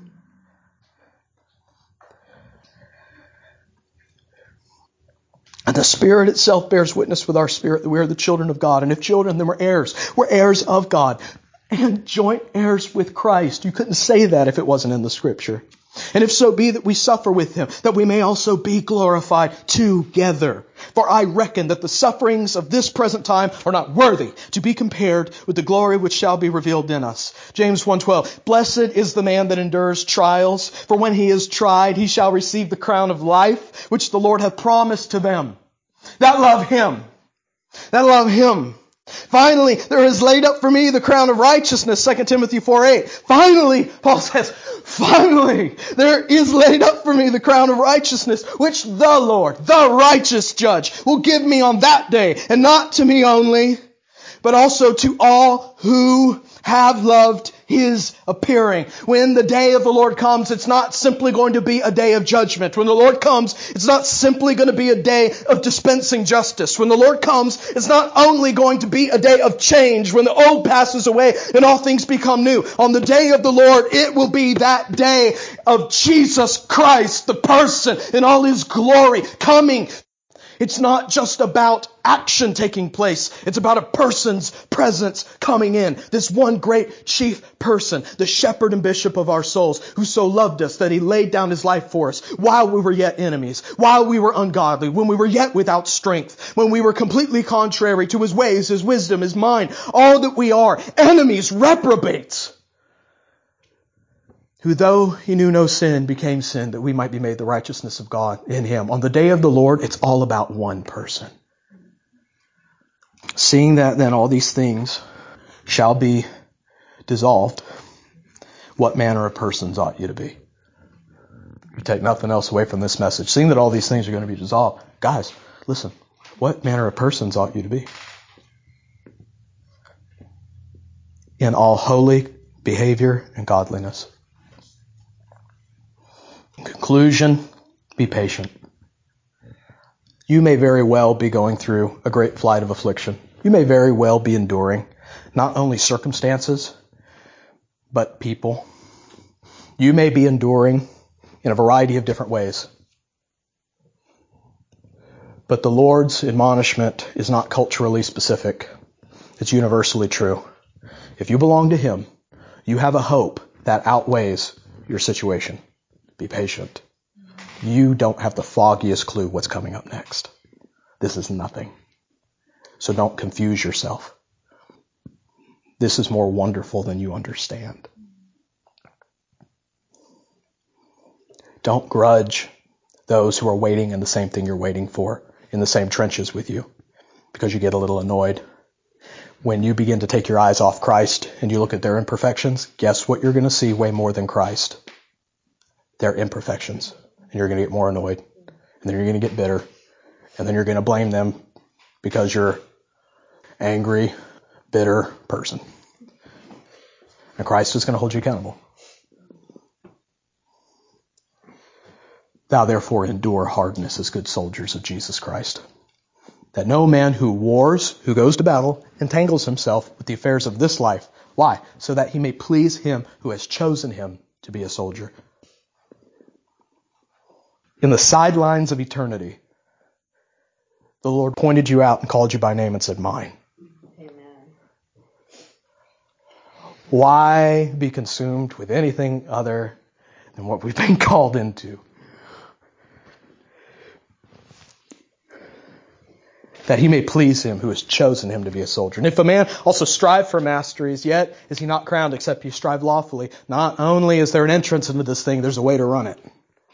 And the Spirit itself bears witness with our spirit that we are the children of God. And if children, then we're heirs. We're heirs of God and joint heirs with Christ. You couldn't say that if it wasn't in the Scripture. And if so be that we suffer with him, that we may also be glorified together. For I reckon that the sufferings of this present time are not worthy to be compared with the glory which shall be revealed in us. James one twelve. Blessed is the man that endures trials, for when he is tried, he shall receive the crown of life, which the Lord hath promised to them that love him. That love him. Finally, there is laid up for me the crown of righteousness, Second Timothy four eight. Finally, Paul says, finally, there is laid up for me the crown of righteousness, which the Lord, the righteous judge, will give me on that day, and not to me only, but also to all who have loved His appearing. When the day of the Lord comes, it's not simply going to be a day of judgment. When the Lord comes, it's not simply going to be a day of dispensing justice. When the Lord comes, it's not only going to be a day of change, when the old passes away and all things become new. On the day of the Lord, it will be that day of Jesus Christ, the person in all His glory coming. It's not just about action taking place. It's about a person's presence coming in. This one great chief person, the shepherd and bishop of our souls, who so loved us that He laid down His life for us while we were yet enemies, while we were ungodly, when we were yet without strength, when we were completely contrary to His ways, His wisdom, His mind, all that we are, enemies, reprobates, who though He knew no sin became sin that we might be made the righteousness of God in Him. On the day of the Lord, it's all about one person. Seeing that then all these things shall be dissolved, what manner of persons ought you to be? You take nothing else away from this message. Seeing that all these things are going to be dissolved, guys, listen, what manner of persons ought you to be? In all holy behavior and godliness. In conclusion, be patient. You may very well be going through a great flight of affliction. You may very well be enduring not only circumstances, but people. You may be enduring in a variety of different ways. But the Lord's admonishment is not culturally specific. It's universally true. If you belong to Him, you have a hope that outweighs your situation. Be patient. You don't have the foggiest clue what's coming up next. This is nothing. So don't confuse yourself. This is more wonderful than you understand. Don't grudge those who are waiting in the same thing you're waiting for, in the same trenches with you, because you get a little annoyed. When you begin to take your eyes off Christ and you look at their imperfections, guess what you're going to see way more than Christ? Their imperfections. And you're going to get more annoyed. And then you're going to get bitter. And then you're going to blame them because you're angry, bitter person. And Christ is going to hold you accountable. Thou therefore endure hardness as good soldiers of Jesus Christ. That no man who wars, who goes to battle, entangles himself with the affairs of this life. Why? So that he may please Him who has chosen him to be a soldier. In the sidelines of eternity, the Lord pointed you out and called you by name and said, mine. Amen. Why be consumed with anything other than what we've been called into? That he may please Him who has chosen him to be a soldier. And if a man also strive for masteries, yet is he not crowned except he strive lawfully. Not only is there an entrance into this thing, there's a way to run it.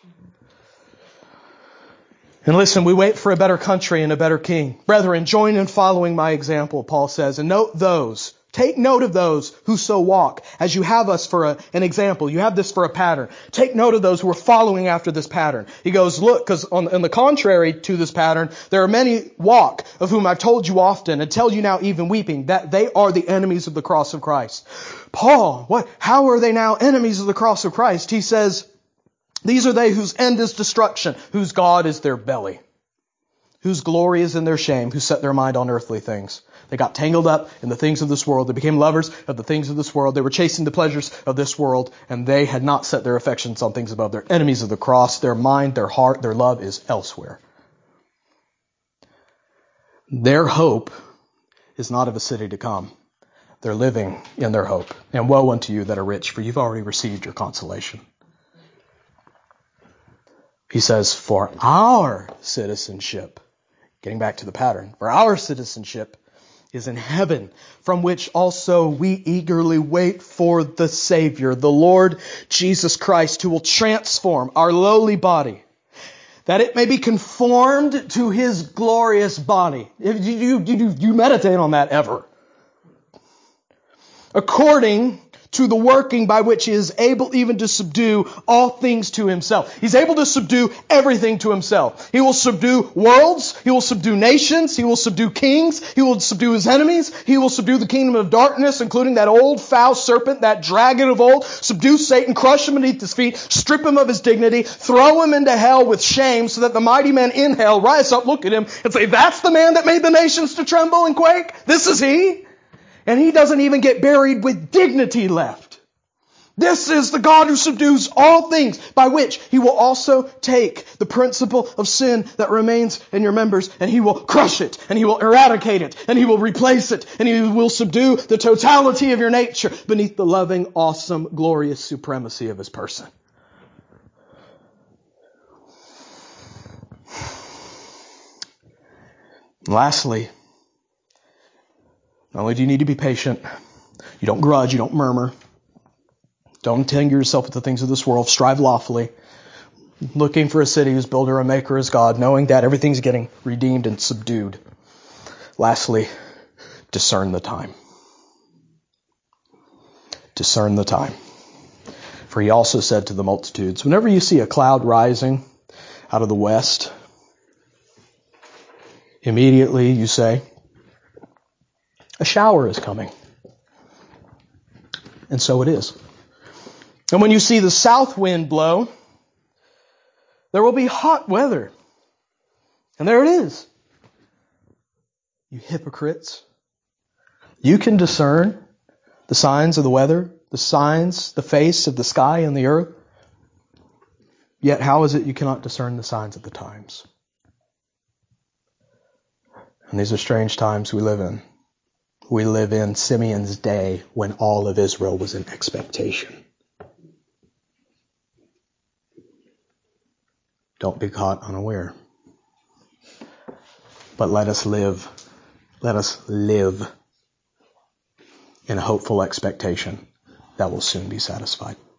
And listen, we wait for a better country and a better king. Brethren, join in following my example, Paul says, and note those, take note of those who so walk, as you have us for a, an example. You have this for a pattern. Take note of those who are following after this pattern. He goes, look, because on, on the contrary to this pattern, there are many walk, of whom I've told you often, and tell you now even weeping, that they are the enemies of the cross of Christ. Paul, what? How are they now enemies of the cross of Christ? He says, these are they whose end is destruction, whose God is their belly, whose glory is in their shame, who set their mind on earthly things. They got tangled up in the things of this world. They became lovers of the things of this world. They were chasing the pleasures of this world, and they had not set their affections on things above. They're enemies of the cross. Their mind, their heart, their love is elsewhere. Their hope is not of a city to come. They're living in their hope. And woe unto you that are rich, for you've already received your consolation. He says, for our citizenship, getting back to the pattern, for our citizenship is in heaven, from which also we eagerly wait for the Savior, the Lord Jesus Christ, who will transform our lowly body, that it may be conformed to His glorious body. Do you, you, you meditate on that ever? According to the working by which he is able even to subdue all things to himself. He's able to subdue everything to himself. He will subdue worlds. He will subdue nations. He will subdue kings. He will subdue his enemies. He will subdue the kingdom of darkness, including that old foul serpent, that dragon of old. Subdue Satan, crush him beneath his feet, strip him of his dignity, throw him into hell with shame so that the mighty men in hell rise up, look at him, and say, that's the man that made the nations to tremble and quake? This is he? And he doesn't even get buried with dignity left. This is the God who subdues all things, by which he will also take the principle of sin that remains in your members, and he will crush it, and he will eradicate it, and he will replace it, and he will subdue the totality of your nature beneath the loving, awesome, glorious supremacy of his person. And lastly, not only do you need to be patient, you don't grudge, you don't murmur. Don't entangle yourself with the things of this world. Strive lawfully, looking for a city whose builder and maker is God, knowing that everything's getting redeemed and subdued. Lastly, discern the time. Discern the time. For he also said to the multitudes, whenever you see a cloud rising out of the west, immediately you say, a shower is coming. And so it is. And when you see the south wind blow, there will be hot weather. And there it is. You hypocrites. You can discern the signs of the weather, the signs, the face of the sky and the earth. Yet how is it you cannot discern the signs of the times? And these are strange times we live in. We live in Simeon's day when all of Israel was in expectation. Don't be caught unaware. But let us live, let us live in a hopeful expectation that will soon be satisfied.